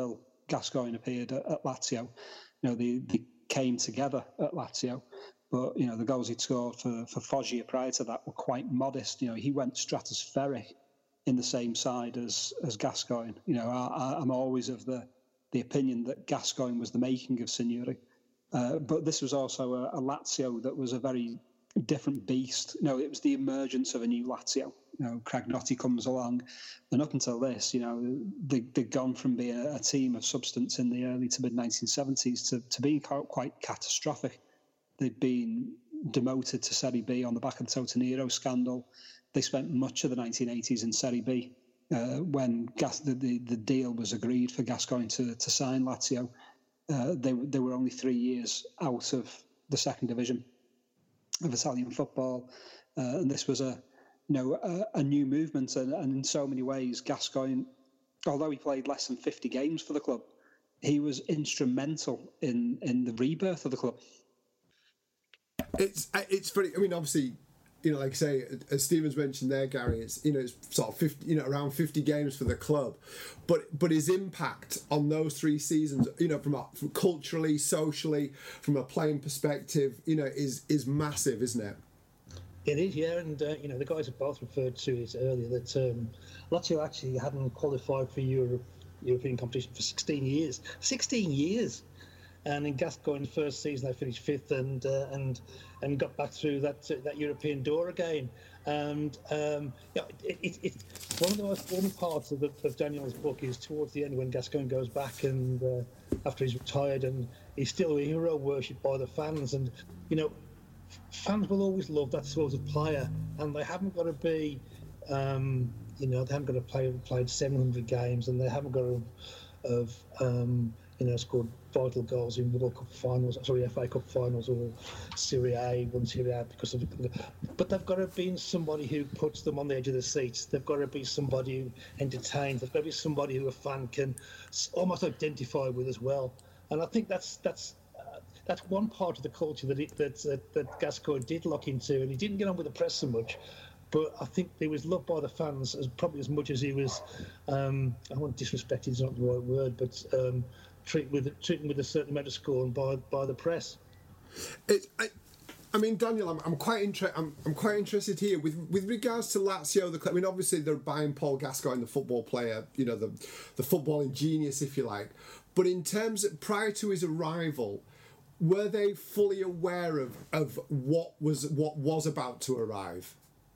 Gascoigne appeared at Lazio. They came together at Lazio, but the goals he'd scored for Foggia prior to that were quite modest. He went stratospheric in the same side as Gascoigne. I'm always of the opinion that Gascoigne was the making of Signori, but this was also a Lazio that was a very different beast. It was the emergence of a new Lazio. Cragnotti comes along, and up until this, they'd gone from being a team of substance in the early to mid 1970s to being quite catastrophic. They'd been demoted to Serie B on the back of the Totonero scandal. They spent much of the 1980s in Serie B when the deal was agreed for Gascoigne to sign Lazio. They were only 3 years out of the second division of Italian football, and this was a new movement. And in so many ways, Gascoigne, although he played less than 50 games for the club, he was instrumental in the rebirth of the club. It's very. I mean, obviously, like I say, as Stephen's mentioned there, Gary, it's sort of 50, around 50 games for the club, but his impact on those 3 seasons, from culturally, socially, from a playing perspective, is massive, isn't it? It is, yeah, and the guys have both referred to it earlier that Lazio actually hadn't qualified for European competition for 16 years. 16 years. And in Gascoigne's first season, they finished 5th and got back through that European door again. And it's one of the most fun parts of Daniel's book is towards the end when Gascoigne goes back and after he's retired, and he's still a hero worshipped by the fans. And fans will always love that sort of player, and they haven't got to be, they haven't got to played 700 games, and they haven't got to have scored vital goals in World Cup finals, FA Cup finals or Serie A, won Serie A because of it. But they've got to be somebody who puts them on the edge of the seats. They've got to be somebody who entertains. They've got to be somebody who a fan can almost identify with as well. And I think that's one part of the culture that Gascoigne did lock into, and he didn't get on with the press so much. But I think he was loved by the fans probably as much as he was. I won't disrespect, is not the right word, but treated with a certain amount of scorn by the press. I mean, Daniel, I'm quite interested here with regards to Lazio. The club. I mean, obviously they're buying Paul Gascoigne, the football player, the footballing genius, if you like. But in terms of prior to his arrival, were they fully aware of what was about to arrive?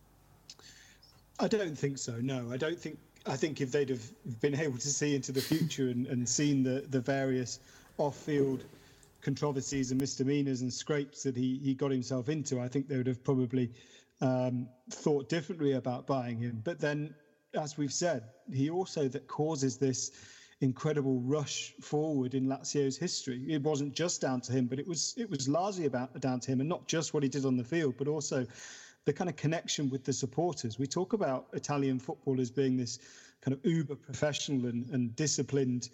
I don't think so. No, I think if they'd have been able to see into the future and seen the various off-field controversies and misdemeanors and scrapes that he got himself into, I think they would have probably thought differently about buying him. But then, as we've said, he also that causes this incredible rush forward in Lazio's history. It wasn't just down to him, but it was largely down to him, and not just what he did on the field, but also the kind of connection with the supporters. We talk about Italian football as being this kind of uber professional and disciplined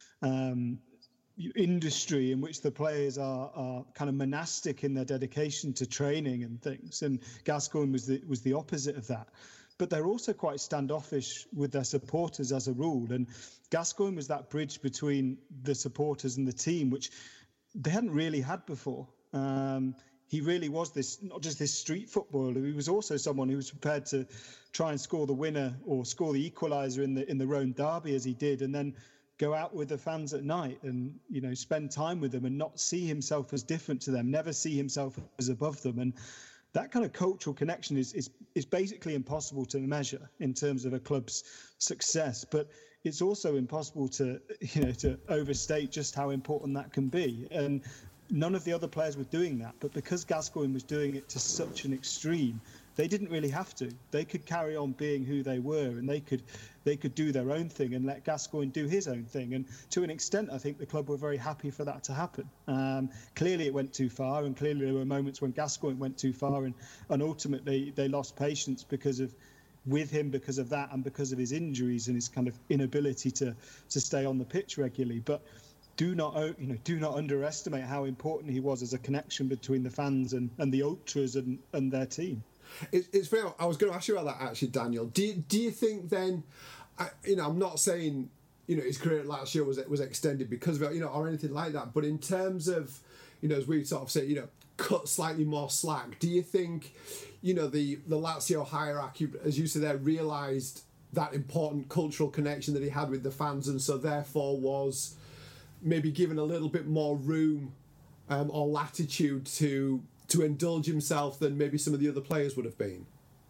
industry in which the players are kind of monastic in their dedication to training and things. And Gascoigne was the opposite of that. But they're also quite standoffish with their supporters as a rule. And Gascoigne was that bridge between the supporters and the team, which they hadn't really had before. He really was not just this street footballer. He was also someone who was prepared to try and score the winner or score the equaliser in the Rome derby, as he did, and then go out with the fans at night and spend time with them and not see himself as different to them, never see himself as above them. And that kind of cultural connection is basically impossible to measure in terms of a club's success, but it's also impossible to overstate just how important that can be. And none of the other players were doing that, but because Gascoigne was doing it to such an extreme, they didn't really have to. They could carry on being who they were, and they could do their own thing and let Gascoigne do his own thing. And to an extent, I think the club were very happy for that to happen. Clearly it went too far, and clearly there were moments when Gascoigne went too far, and ultimately they lost patience because of that and because of his injuries and his kind of inability to stay on the pitch regularly. But do not underestimate how important he was as a connection between the fans and the ultras and their team. It's fair. I was going to ask you about that actually, Daniel. Do you think then? I'm not saying his career at Lazio was extended because of it, or anything like that. But in terms of, as we sort of say, cut slightly more slack, do you think, the Lazio hierarchy, as you said there, realised that important cultural connection that he had with the fans, and so therefore was maybe given a little bit more room or latitude to indulge himself than maybe some of the other players would have been?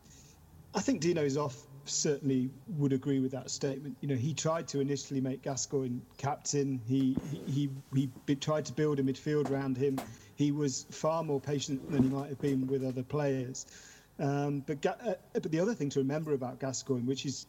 I think Dino Zoff certainly would agree with that statement. He tried to initially make Gascoigne captain. He tried to build a midfield around him. He was far more patient than he might have been with other players. But the other thing to remember about Gascoigne, which is,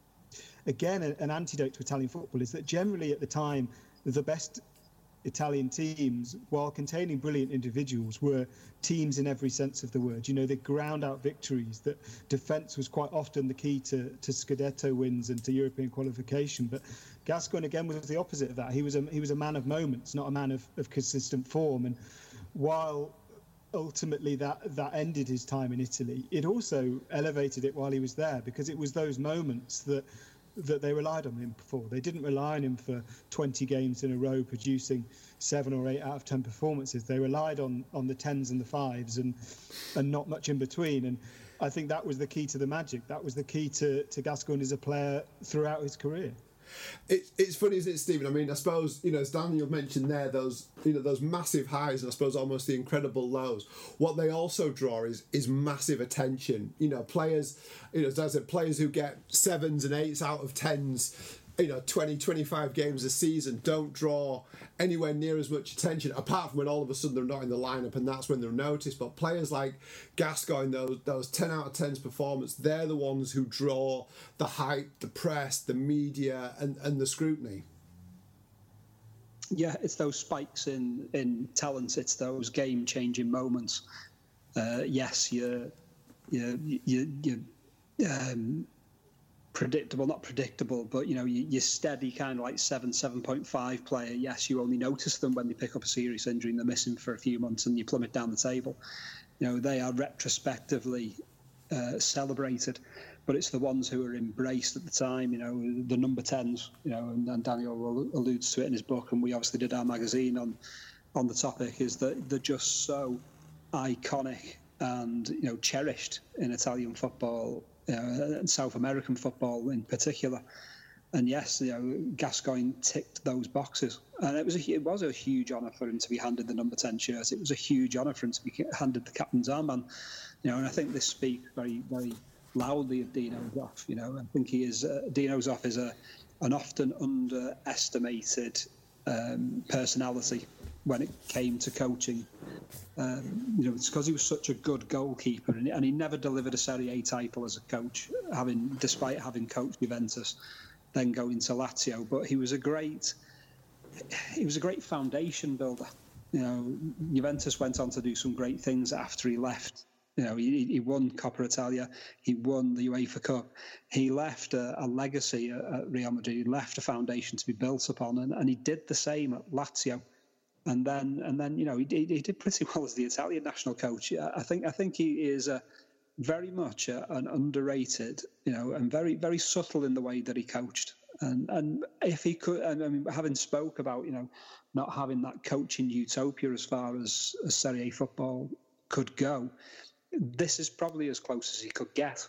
again, an antidote to Italian football, is that generally at the time, the best Italian teams, while containing brilliant individuals, were teams in every sense of the word. They ground out victories. That defence was quite often the key to Scudetto wins and to European qualification. But Gascoigne, again, was the opposite of that. He was a man of moments, not a man of consistent form. And while ultimately that ended his time in Italy, it also elevated it while he was there, because it was those moments that they relied on him for. They didn't rely on him for 20 games in a row producing 7 or 8 out of 10 performances. They relied on the 10s and the 5s and not much in between. And I think that was the key to the magic. That was the key to Gascoigne as a player throughout his career. It's funny, isn't it, Stephen? I mean, I suppose, as Daniel mentioned there, those massive highs and I suppose almost the incredible lows. What they also draw is massive attention. Players, as I said, players who get 7s and 8s out of 10s, 20, 25 games a season don't draw anywhere near as much attention, apart from when all of a sudden they're not in the lineup and that's when they're noticed. But players like Gascoigne, those 10 out of 10s performance, they're the ones who draw the hype, the press, the media and the scrutiny. Yeah, it's those spikes in talent. It's those game-changing moments. Yes, you're predictable, not predictable, but you're steady kind of like 7.5 player. Yes, you only notice them when they pick up a serious injury and they're missing for a few months and you plummet down the table. They are retrospectively celebrated, but it's the ones who are embraced at the time. The number 10s. And Daniel alludes to it in his book, and we obviously did our magazine on the topic. Is that they're just so iconic and cherished in Italian football. And South American football in particular, and yes, Gascoigne ticked those boxes, and it was a huge honour for him to be handed the number 10 shirt. It was a huge honour for him to be handed the captain's armband, and I think this speaks very, very loudly of Dino Zoff. I think he is Dino Zoff is an often underestimated personality when it came to coaching. It's because he was such a good goalkeeper, and he never delivered a Serie A title as a coach, despite having coached Juventus, then going to Lazio. But he was a great foundation builder. Juventus went on to do some great things after he left. He won Coppa Italia, he won the UEFA Cup. He left a legacy at Real Madrid. He left a foundation to be built upon, and he did the same at Lazio. And then he did pretty well as the Italian national coach. I think he is very much an underrated, and very, very subtle in the way that he coached. And if he could, having spoke about not having that coaching utopia as far as Serie A football could go, this is probably as close as he could get.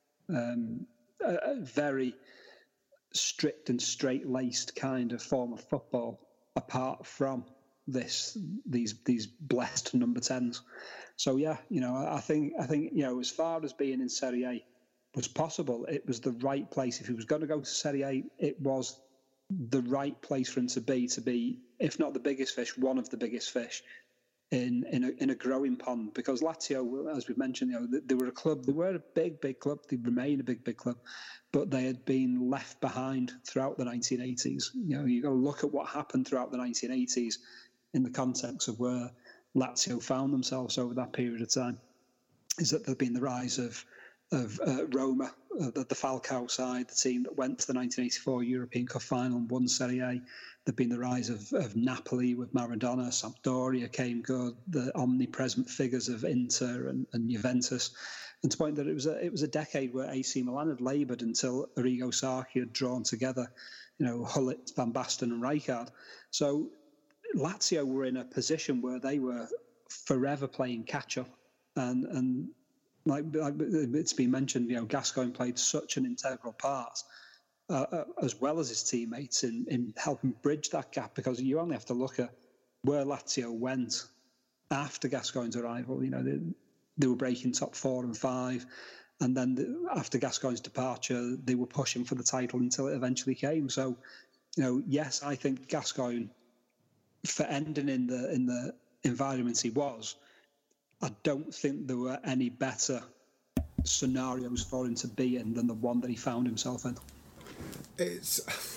A very strict and straight-laced kind of form of football, apart from these blessed number 10s. So yeah, I think as far as being in Serie A was possible, it was the right place. If he was going to go to Serie A, it was the right place for him to be, if not the biggest fish, one of the biggest fish in a growing pond. Because Lazio, as we've mentioned, they were a club. They were a big club. They remain a big club, but they had been left behind throughout the 1980s. You got to look at what happened throughout the 1980s in the context of where Lazio found themselves over that period of time. Is that there'd been the rise of Roma, the Falcao side, the team that went to the 1984 European Cup final and won Serie A. There'd been the rise of Napoli with Maradona. Sampdoria came good. The omnipresent figures of Inter and Juventus. And to point that it was a decade where AC Milan had laboured until Arrigo Sacchi had drawn together, Hullet, Van Basten and Rijkaard. So Lazio were in a position where they were forever playing catch-up. And like it's been mentioned, Gascoigne played such an integral part, as well as his teammates, in helping bridge that gap, because you only have to look at where Lazio went after Gascoigne's arrival. They were breaking top 4 and 5. And then after Gascoigne's departure, they were pushing for the title until it eventually came. So, yes, I think Gascoigne, for ending in the environment he was, I don't think there were any better scenarios for him to be in than the one that he found himself in. It's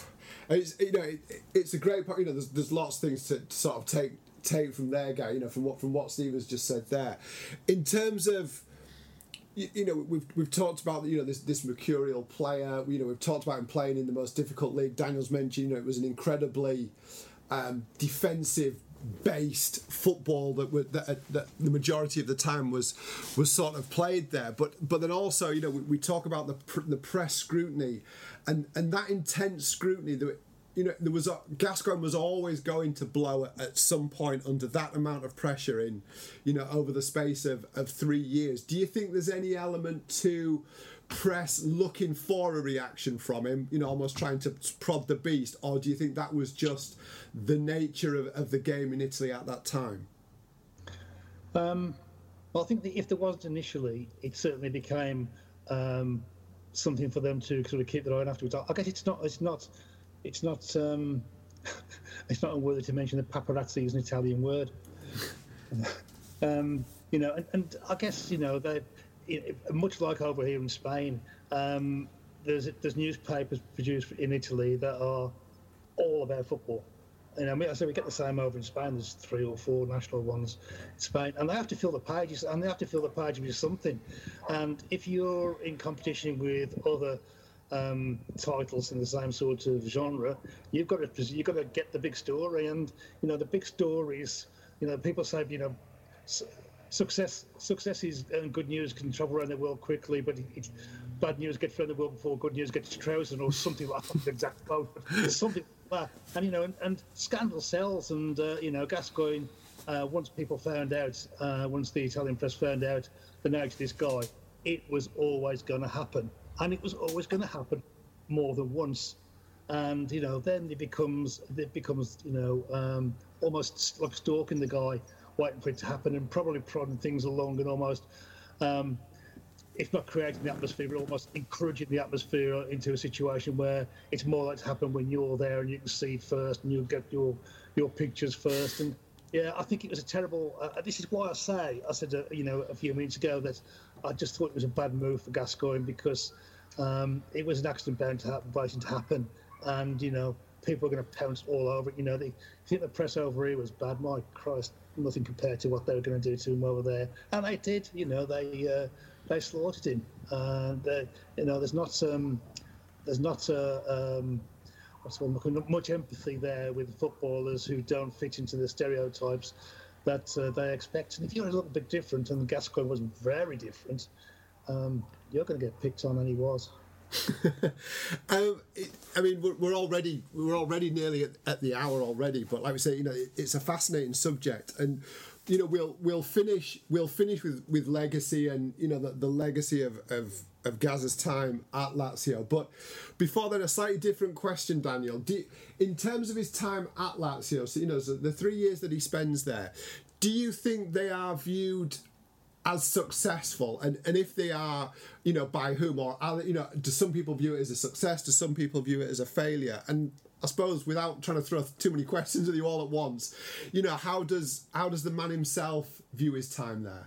a great point. There's lots of things to sort of take from there, Guy. From what Steve has just said there, in terms of. We've talked about this mercurial player. We've talked about him playing in the most difficult league. Daniel's mentioned it was an incredibly defensive based football that the majority of the time was sort of played there. But then also we talk about the press scrutiny and that intense scrutiny that. Gascoigne was always going to blow at some point under that amount of pressure in, over the space of 3 years. Do you think there's any element to press looking for a reaction from him, almost trying to prod the beast, or do you think that was just the nature of the game in Italy at that time? Well, I think that if there wasn't initially, it certainly became something for them to sort of keep their eye on afterwards. I guess it's not unworthy to mention that paparazzi is an Italian word. And I guess they, much like over here in Spain, there's newspapers produced in Italy that are all about football. I say we get the same over in Spain. There's 3 or 4 national ones in Spain, and they have to fill the pages, with something. And if you're in competition with other titles in the same sort of genre, you've got to get the big story, and the big stories. People say success is good news can travel around the world quickly, but bad news gets around the world before good news gets to trousers, or something like that. Exact quote, something like that. And scandal sells, and Gascoigne. Once people found out, once the Italian press found out the nature of this guy, it was always going to happen. And it was always going to happen more than once, and then it becomes almost like stalking the guy, waiting for it to happen, and probably prodding things along, and almost, if not creating the atmosphere, but almost encouraging the atmosphere into a situation where it's more likely to happen when you're there and you can see it first, and you get your pictures first. And yeah, I think it was a terrible. This is why I said a few minutes ago that I just thought it was a bad move for Gascoigne, because it was an accident waiting to happen, and people are going to pounce all over it. They think the press over here was bad. My Christ, nothing compared to what they were going to do to him over there, and they did. They slaughtered him. There's not much empathy there with footballers who don't fit into the stereotypes that they expect. And if you're a little bit different, and Gascoigne was very different, you're going to get picked on, and he was. We're already nearly at the hour already, but like we say, it's a fascinating subject, and we'll finish with legacy, and the legacy of Gazza's time at Lazio. But before then, a slightly different question, Daniel. In terms of his time at Lazio, so the 3 years that he spends there, do you think they are viewed as successful, and if they are, by whom, or do some people view it as a success? Do some people view it as a failure? And I suppose, without trying to throw too many questions at you all at once, how does the man himself view his time there?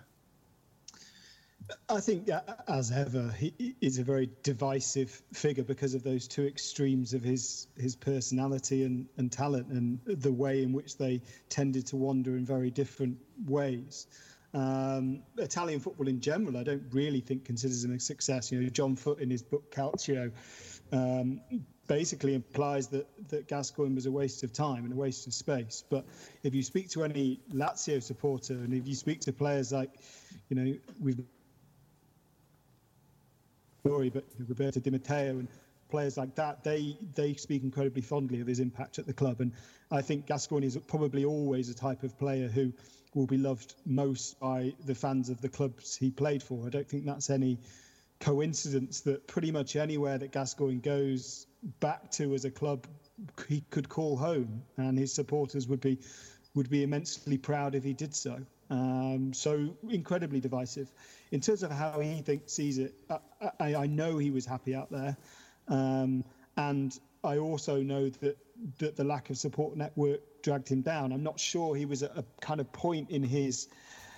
I think, as ever, he is a very divisive figure because of those two extremes of his personality and talent, and the way in which they tended to wander in very different ways. Italian football in general, I don't really think considers him a success. John Foot in his book Calcio basically implies that Gascoigne was a waste of time and a waste of space. But if you speak to any Lazio supporter, and if you speak to players like, we've but Roberto Di Matteo and players like that, they speak incredibly fondly of his impact at the club. And I think Gascoigne is probably always a type of player who will be loved most by the fans of the clubs he played for. I don't think that's any coincidence that pretty much anywhere that Gascoigne goes back to as a club, he could call home, and his supporters would be immensely proud if he did so. So incredibly divisive. In terms of how he sees it, I know he was happy out there, and I also know that the lack of support network dragged him down. I'm not sure he was at a kind of point in his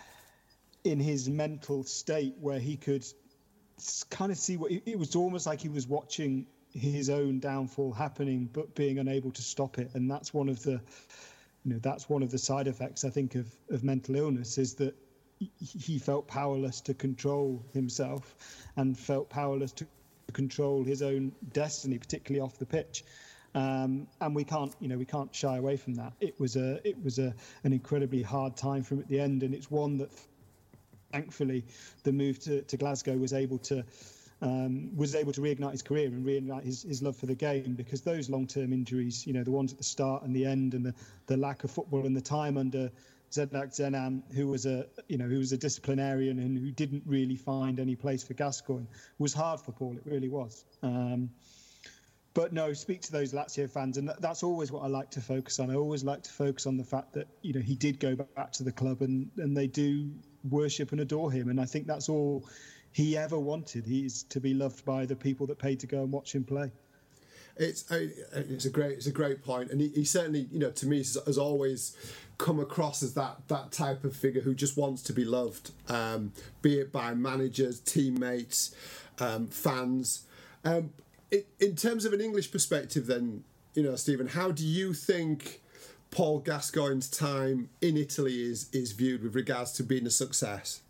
mental state where he could kind of see what it was almost like he was watching his own downfall happening, but being unable to stop it. And that's one of the side effects, I think, of mental illness, is that he felt powerless to control himself and felt powerless to control his own destiny, particularly off the pitch. And we can't shy away from that. It was an incredibly hard time for him at the end, and it's one that, thankfully, the move to Glasgow was able to reignite his career and reignite his love for the game, because those long-term injuries, the ones at the start and the end, and the lack of football and the time under Zdeněk Zeman, who was a disciplinarian and who didn't really find any place for Gascoigne, was hard for Paul. It really was. But no, speak to those Lazio fans, and that's always what I like to focus on. I always like to focus on the fact that he did go back to the club, and they do worship and adore him, and I think that's all he ever wanted. He's to be loved by the people that paid to go and watch him play. It's a great point, and he certainly, to me, has always come across as that type of figure who just wants to be loved, be it by managers, teammates, fans. In terms of an English perspective, then, Stephen, how do you think Paul Gascoigne's time in Italy is viewed with regards to being a success?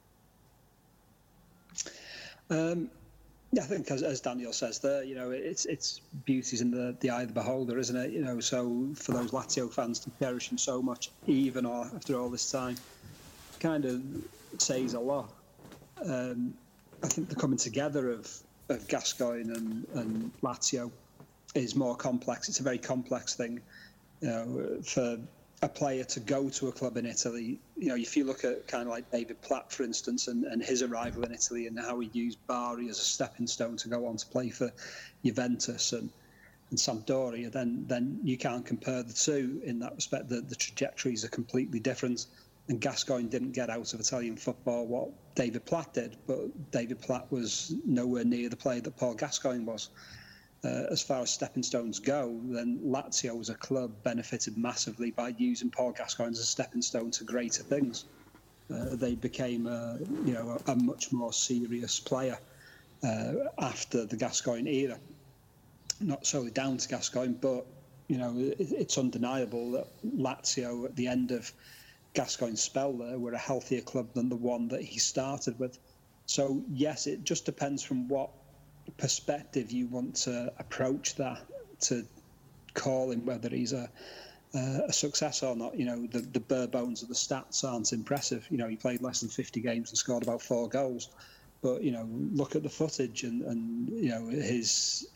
I think, as Daniel says there, it's beauty's in the eye of the beholder, isn't it? So for those Lazio fans to cherish him so much, even after all this time, kind of says a lot. I think the coming together of Gascoigne and Lazio is more complex. It's a very complex thing. For a player to go to a club in Italy, if you look at kind of like David Platt, for instance, and his arrival in Italy and how he used Bari as a stepping stone to go on to play for Juventus and Sampdoria, then you can't compare the two in that respect. The trajectories are completely different, and Gascoigne didn't get out of Italian football what David Platt did, but David Platt was nowhere near the player that Paul Gascoigne was. As far as stepping stones go, then Lazio as a club benefited massively by using Paul Gascoigne as a stepping stone to greater things. They became a much more serious player after the Gascoigne era. Not solely down to Gascoigne, but it's undeniable that Lazio at the end of Gascoigne's spell there were a healthier club than the one that he started with. So yes, it just depends from what perspective you want to approach that to call him whether he's a success or not. The bare bones of the stats aren't impressive. He played less than 50 games and scored about 4 goals, but look at the footage and his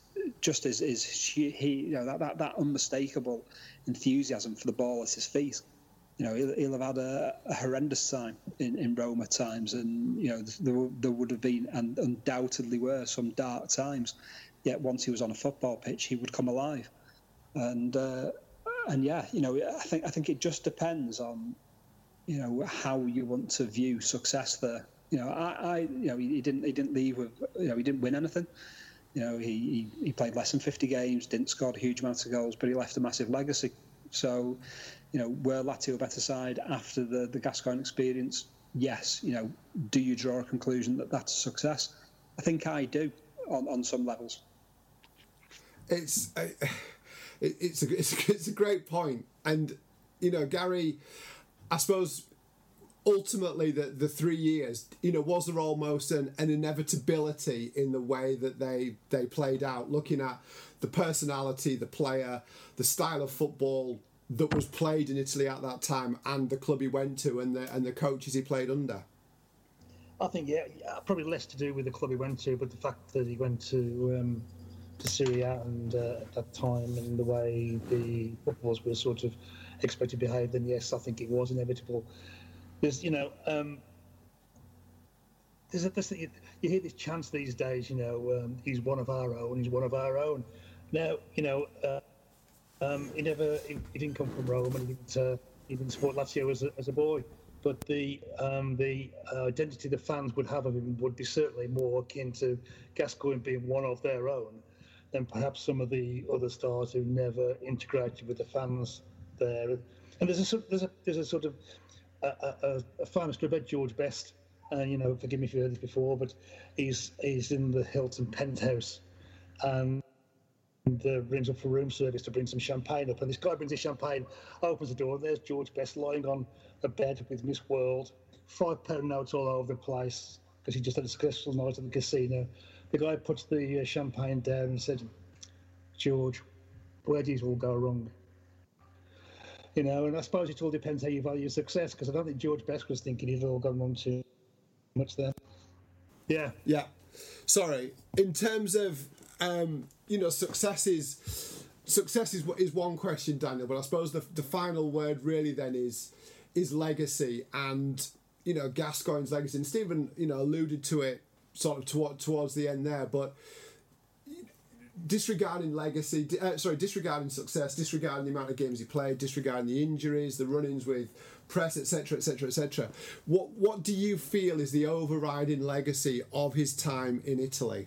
that unmistakable enthusiasm for the ball at his feet. He'll have had a horrendous time in Roma times, and there would have been, and undoubtedly were, some dark times. Yet once he was on a football pitch, he would come alive. And yeah, I think it just depends on how you want to view success there. He didn't leave with, he didn't win anything. He played less than 50 games, didn't score a huge amount of goals, but he left a massive legacy. So, were Lazio a better side after the Gascoigne experience? Yes. Do you draw a conclusion that that's a success? I think I do on some levels. It's a great point, and Gary, I suppose ultimately the 3 years, was there almost an inevitability in the way that they played out, looking at the personality, the player, the style of football that was played in Italy at that time, and the club he went to, and the coaches he played under? I think, yeah, probably less to do with the club he went to, but the fact that he went to Serie A and at that time, and the way the footballers were sort of expected to behave, then yes, I think it was inevitable. There's, you hear this chants these days, he's one of our own, he's one of our own. Now, he didn't come from Rome, and he didn't support Lazio as a boy. But the identity the fans would have of him would be certainly more akin to Gascoigne being one of their own than perhaps some of the other stars who never integrated with the fans there. And there's a sort of a famous club, George Best. Forgive me if you heard this before, but he's in the Hilton penthouse and rings up for room service to bring some champagne up. And this guy brings his champagne, opens the door, and there's George Best lying on a bed with Miss World, £5 notes all over the place because he just had a successful night at the casino. The guy puts the champagne down and said, "George, where did it all go wrong?" And I suppose it all depends how you value success, because I don't think George Best was thinking it had all gone wrong too much there. Yeah. Yeah. Sorry. In terms of, success is one question, Daniel, but I suppose the final word really then is legacy, and, Gascoigne's legacy. And Stephen, alluded to it sort of towards the end there, but disregarding success, disregarding the amount of games he played, disregarding the injuries, the run-ins with press, etc., etc., etc. What do you feel is the overriding legacy of his time in Italy?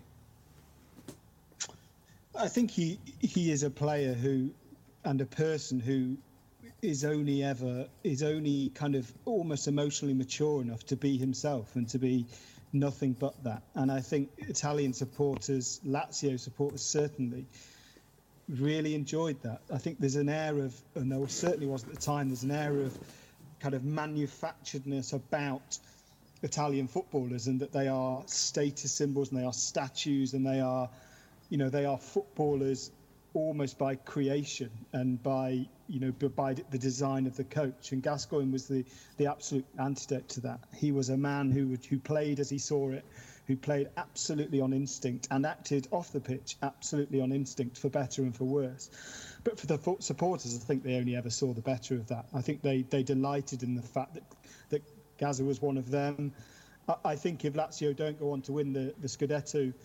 I think he is a player who, and a person who is only kind of almost emotionally mature enough to be himself and to be nothing but that. And I think Italian supporters, Lazio supporters certainly, really enjoyed that. I think there's an air of, and there certainly was at the time, there's an air of kind of manufacturedness about Italian footballers, and that they are status symbols and they are statues and they are footballers almost by creation and by the design of the coach. And Gascoigne was the absolute antidote to that. He was a man who played as he saw it, who played absolutely on instinct and acted off the pitch absolutely on instinct, for better and for worse. But for the supporters, I think they only ever saw the better of that. I think they delighted in the fact that Gazza was one of them. I think if Lazio don't go on to win the Scudetto,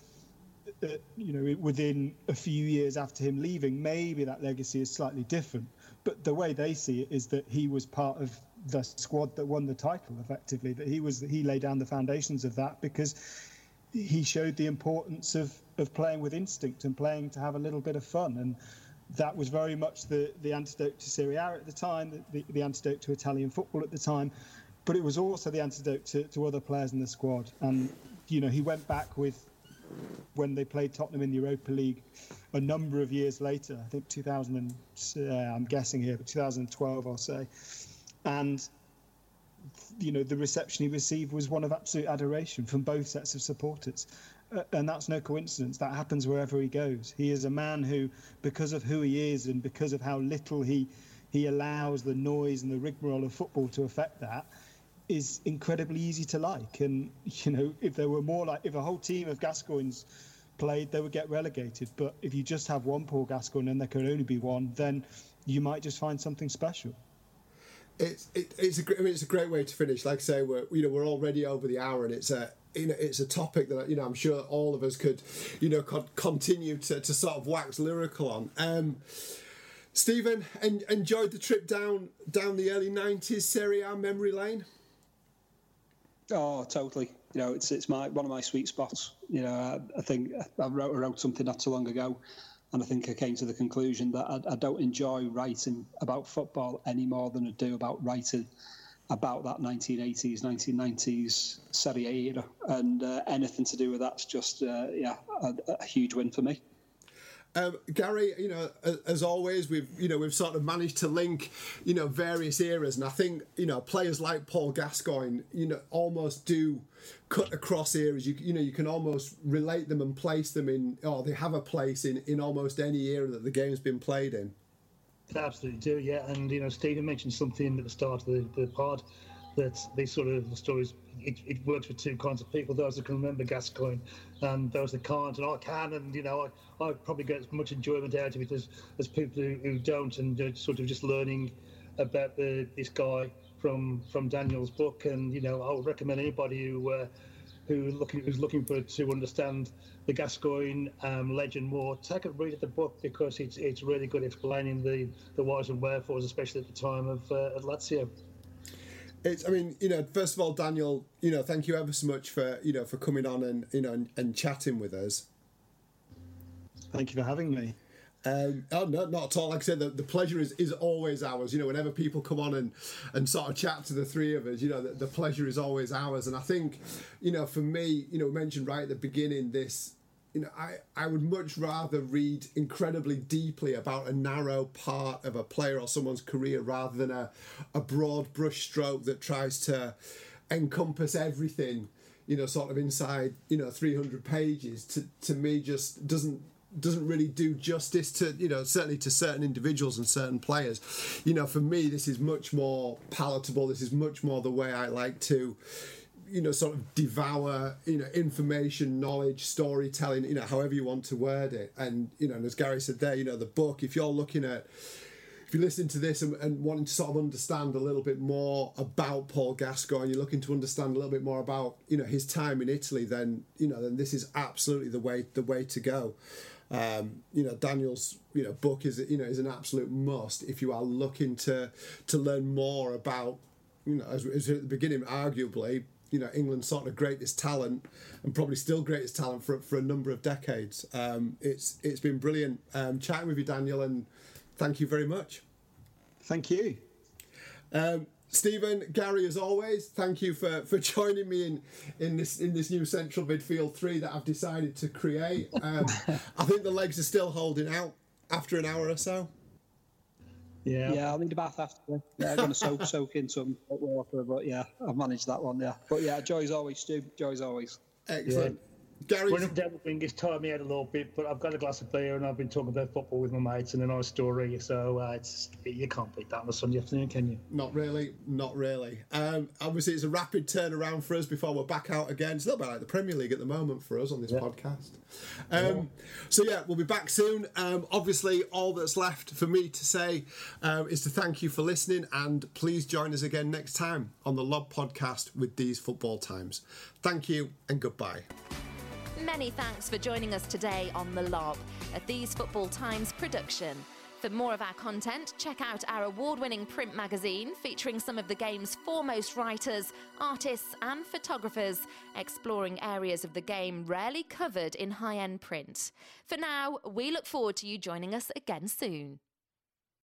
within a few years after him leaving, maybe that legacy is slightly different. But the way they see it is that he was part of the squad that won the title, effectively. That he laid down the foundations of that, because he showed the importance of playing with instinct and playing to have a little bit of fun. And that was very much the antidote to Serie A at the time, the antidote to Italian football at the time. But it was also the antidote to other players in the squad. And, he went back when they played Tottenham in the Europa League a number of years later, I think I'm guessing here, but 2012 I'll say. And, the reception he received was one of absolute adoration from both sets of supporters. And that's no coincidence. That happens wherever he goes. He is a man who, because of who he is and because of how little he allows the noise and the rigmarole of football to affect that, is incredibly easy to like. And, if there were if a whole team of Gascoignes played, they would get relegated. But if you just have one Paul Gascoigne and there can only be one, then you might just find something special. It's a great way to finish. Like I say, we're already over the hour, and it's a topic that I'm sure all of us could continue to sort of wax lyrical on. Stephen, enjoyed the trip down the early 90s Serie A memory lane? Oh, totally. It's one of my sweet spots. I think I wrote something not too long ago, and I think I came to the conclusion that I don't enjoy writing about football any more than I do about writing about that 1980s, 1990s Serie A era, and anything to do with that's just a huge win for me. Gary, as always, we've sort of managed to link, various eras, and I think, players like Paul Gascoigne, almost do cut across eras. You can almost relate them and place them in, or they have a place in almost any era that the game's been played in. Absolutely do, yeah. And Stephen mentioned something at the start of the pod that these sort of stories, it works with two kinds of people: those that can remember Gascoigne and those that can't. And I can, and I probably get as much enjoyment out of it as people who don't, and sort of just learning about this guy from Daniel's book. And I would recommend anybody who's looking to understand the Gascoigne legend more, take a read of the book, because it's really good explaining the whys and wherefores, especially at the time of Lazio. First of all, Daniel, thank you ever so much for coming on and chatting with us. Thank you for having me. No, not at all. Like I said, the pleasure is always ours. Whenever people come on and sort of chat to the three of us, the pleasure is always ours. And I think, for me, we mentioned right at the beginning this, I would much rather read incredibly deeply about a narrow part of a player or someone's career rather than a broad brush stroke that tries to encompass everything, sort of inside, 300 pages. To me, just doesn't really do justice to, certainly to certain individuals and certain players. For me, this is much more palatable. This is much more the way I like to, sort of devour, information, knowledge, storytelling, however you want to word it. And, and as Gary said there, the book, if you're listening to this and wanting to sort of understand a little bit more about Paul Gascoigne, you're looking to understand a little bit more about, his time in Italy, then this is absolutely the way to go. Daniel's book is an absolute must if you are looking to learn more about, as at the beginning, arguably, England's sort of greatest talent, and probably still greatest talent for a number of decades. It's been brilliant chatting with you, Daniel, and thank you very much. Thank you. Stephen, Gary, as always, thank you for joining me in this new central midfield three that I've decided to create. I think the legs are still holding out after an hour or so. Yeah, I'll need a bath after. Yeah, I'm going to soak in some hot water, but yeah, I've managed that one. Yeah, but yeah, joy as always, Stu. Joy as always. Excellent. Yeah. Gary, Running down the wing has tired me out a little bit, but I've got a glass of beer and I've been talking about football with my mates and a nice story. So you can't beat that on a Sunday afternoon, can you? Not really. Obviously, it's a rapid turnaround for us before we're back out again. It's a little bit like the Premier League at the moment for us on this podcast. So yeah, we'll be back soon. Obviously, all that's left for me to say is to thank you for listening, and please join us again next time on the Lob Podcast with These Football Times. Thank you and goodbye. Many thanks for joining us today on The Lob, a These Football Times production. For more of our content, check out our award-winning print magazine featuring some of the game's foremost writers, artists and photographers, exploring areas of the game rarely covered in high-end print. For now, we look forward to you joining us again soon.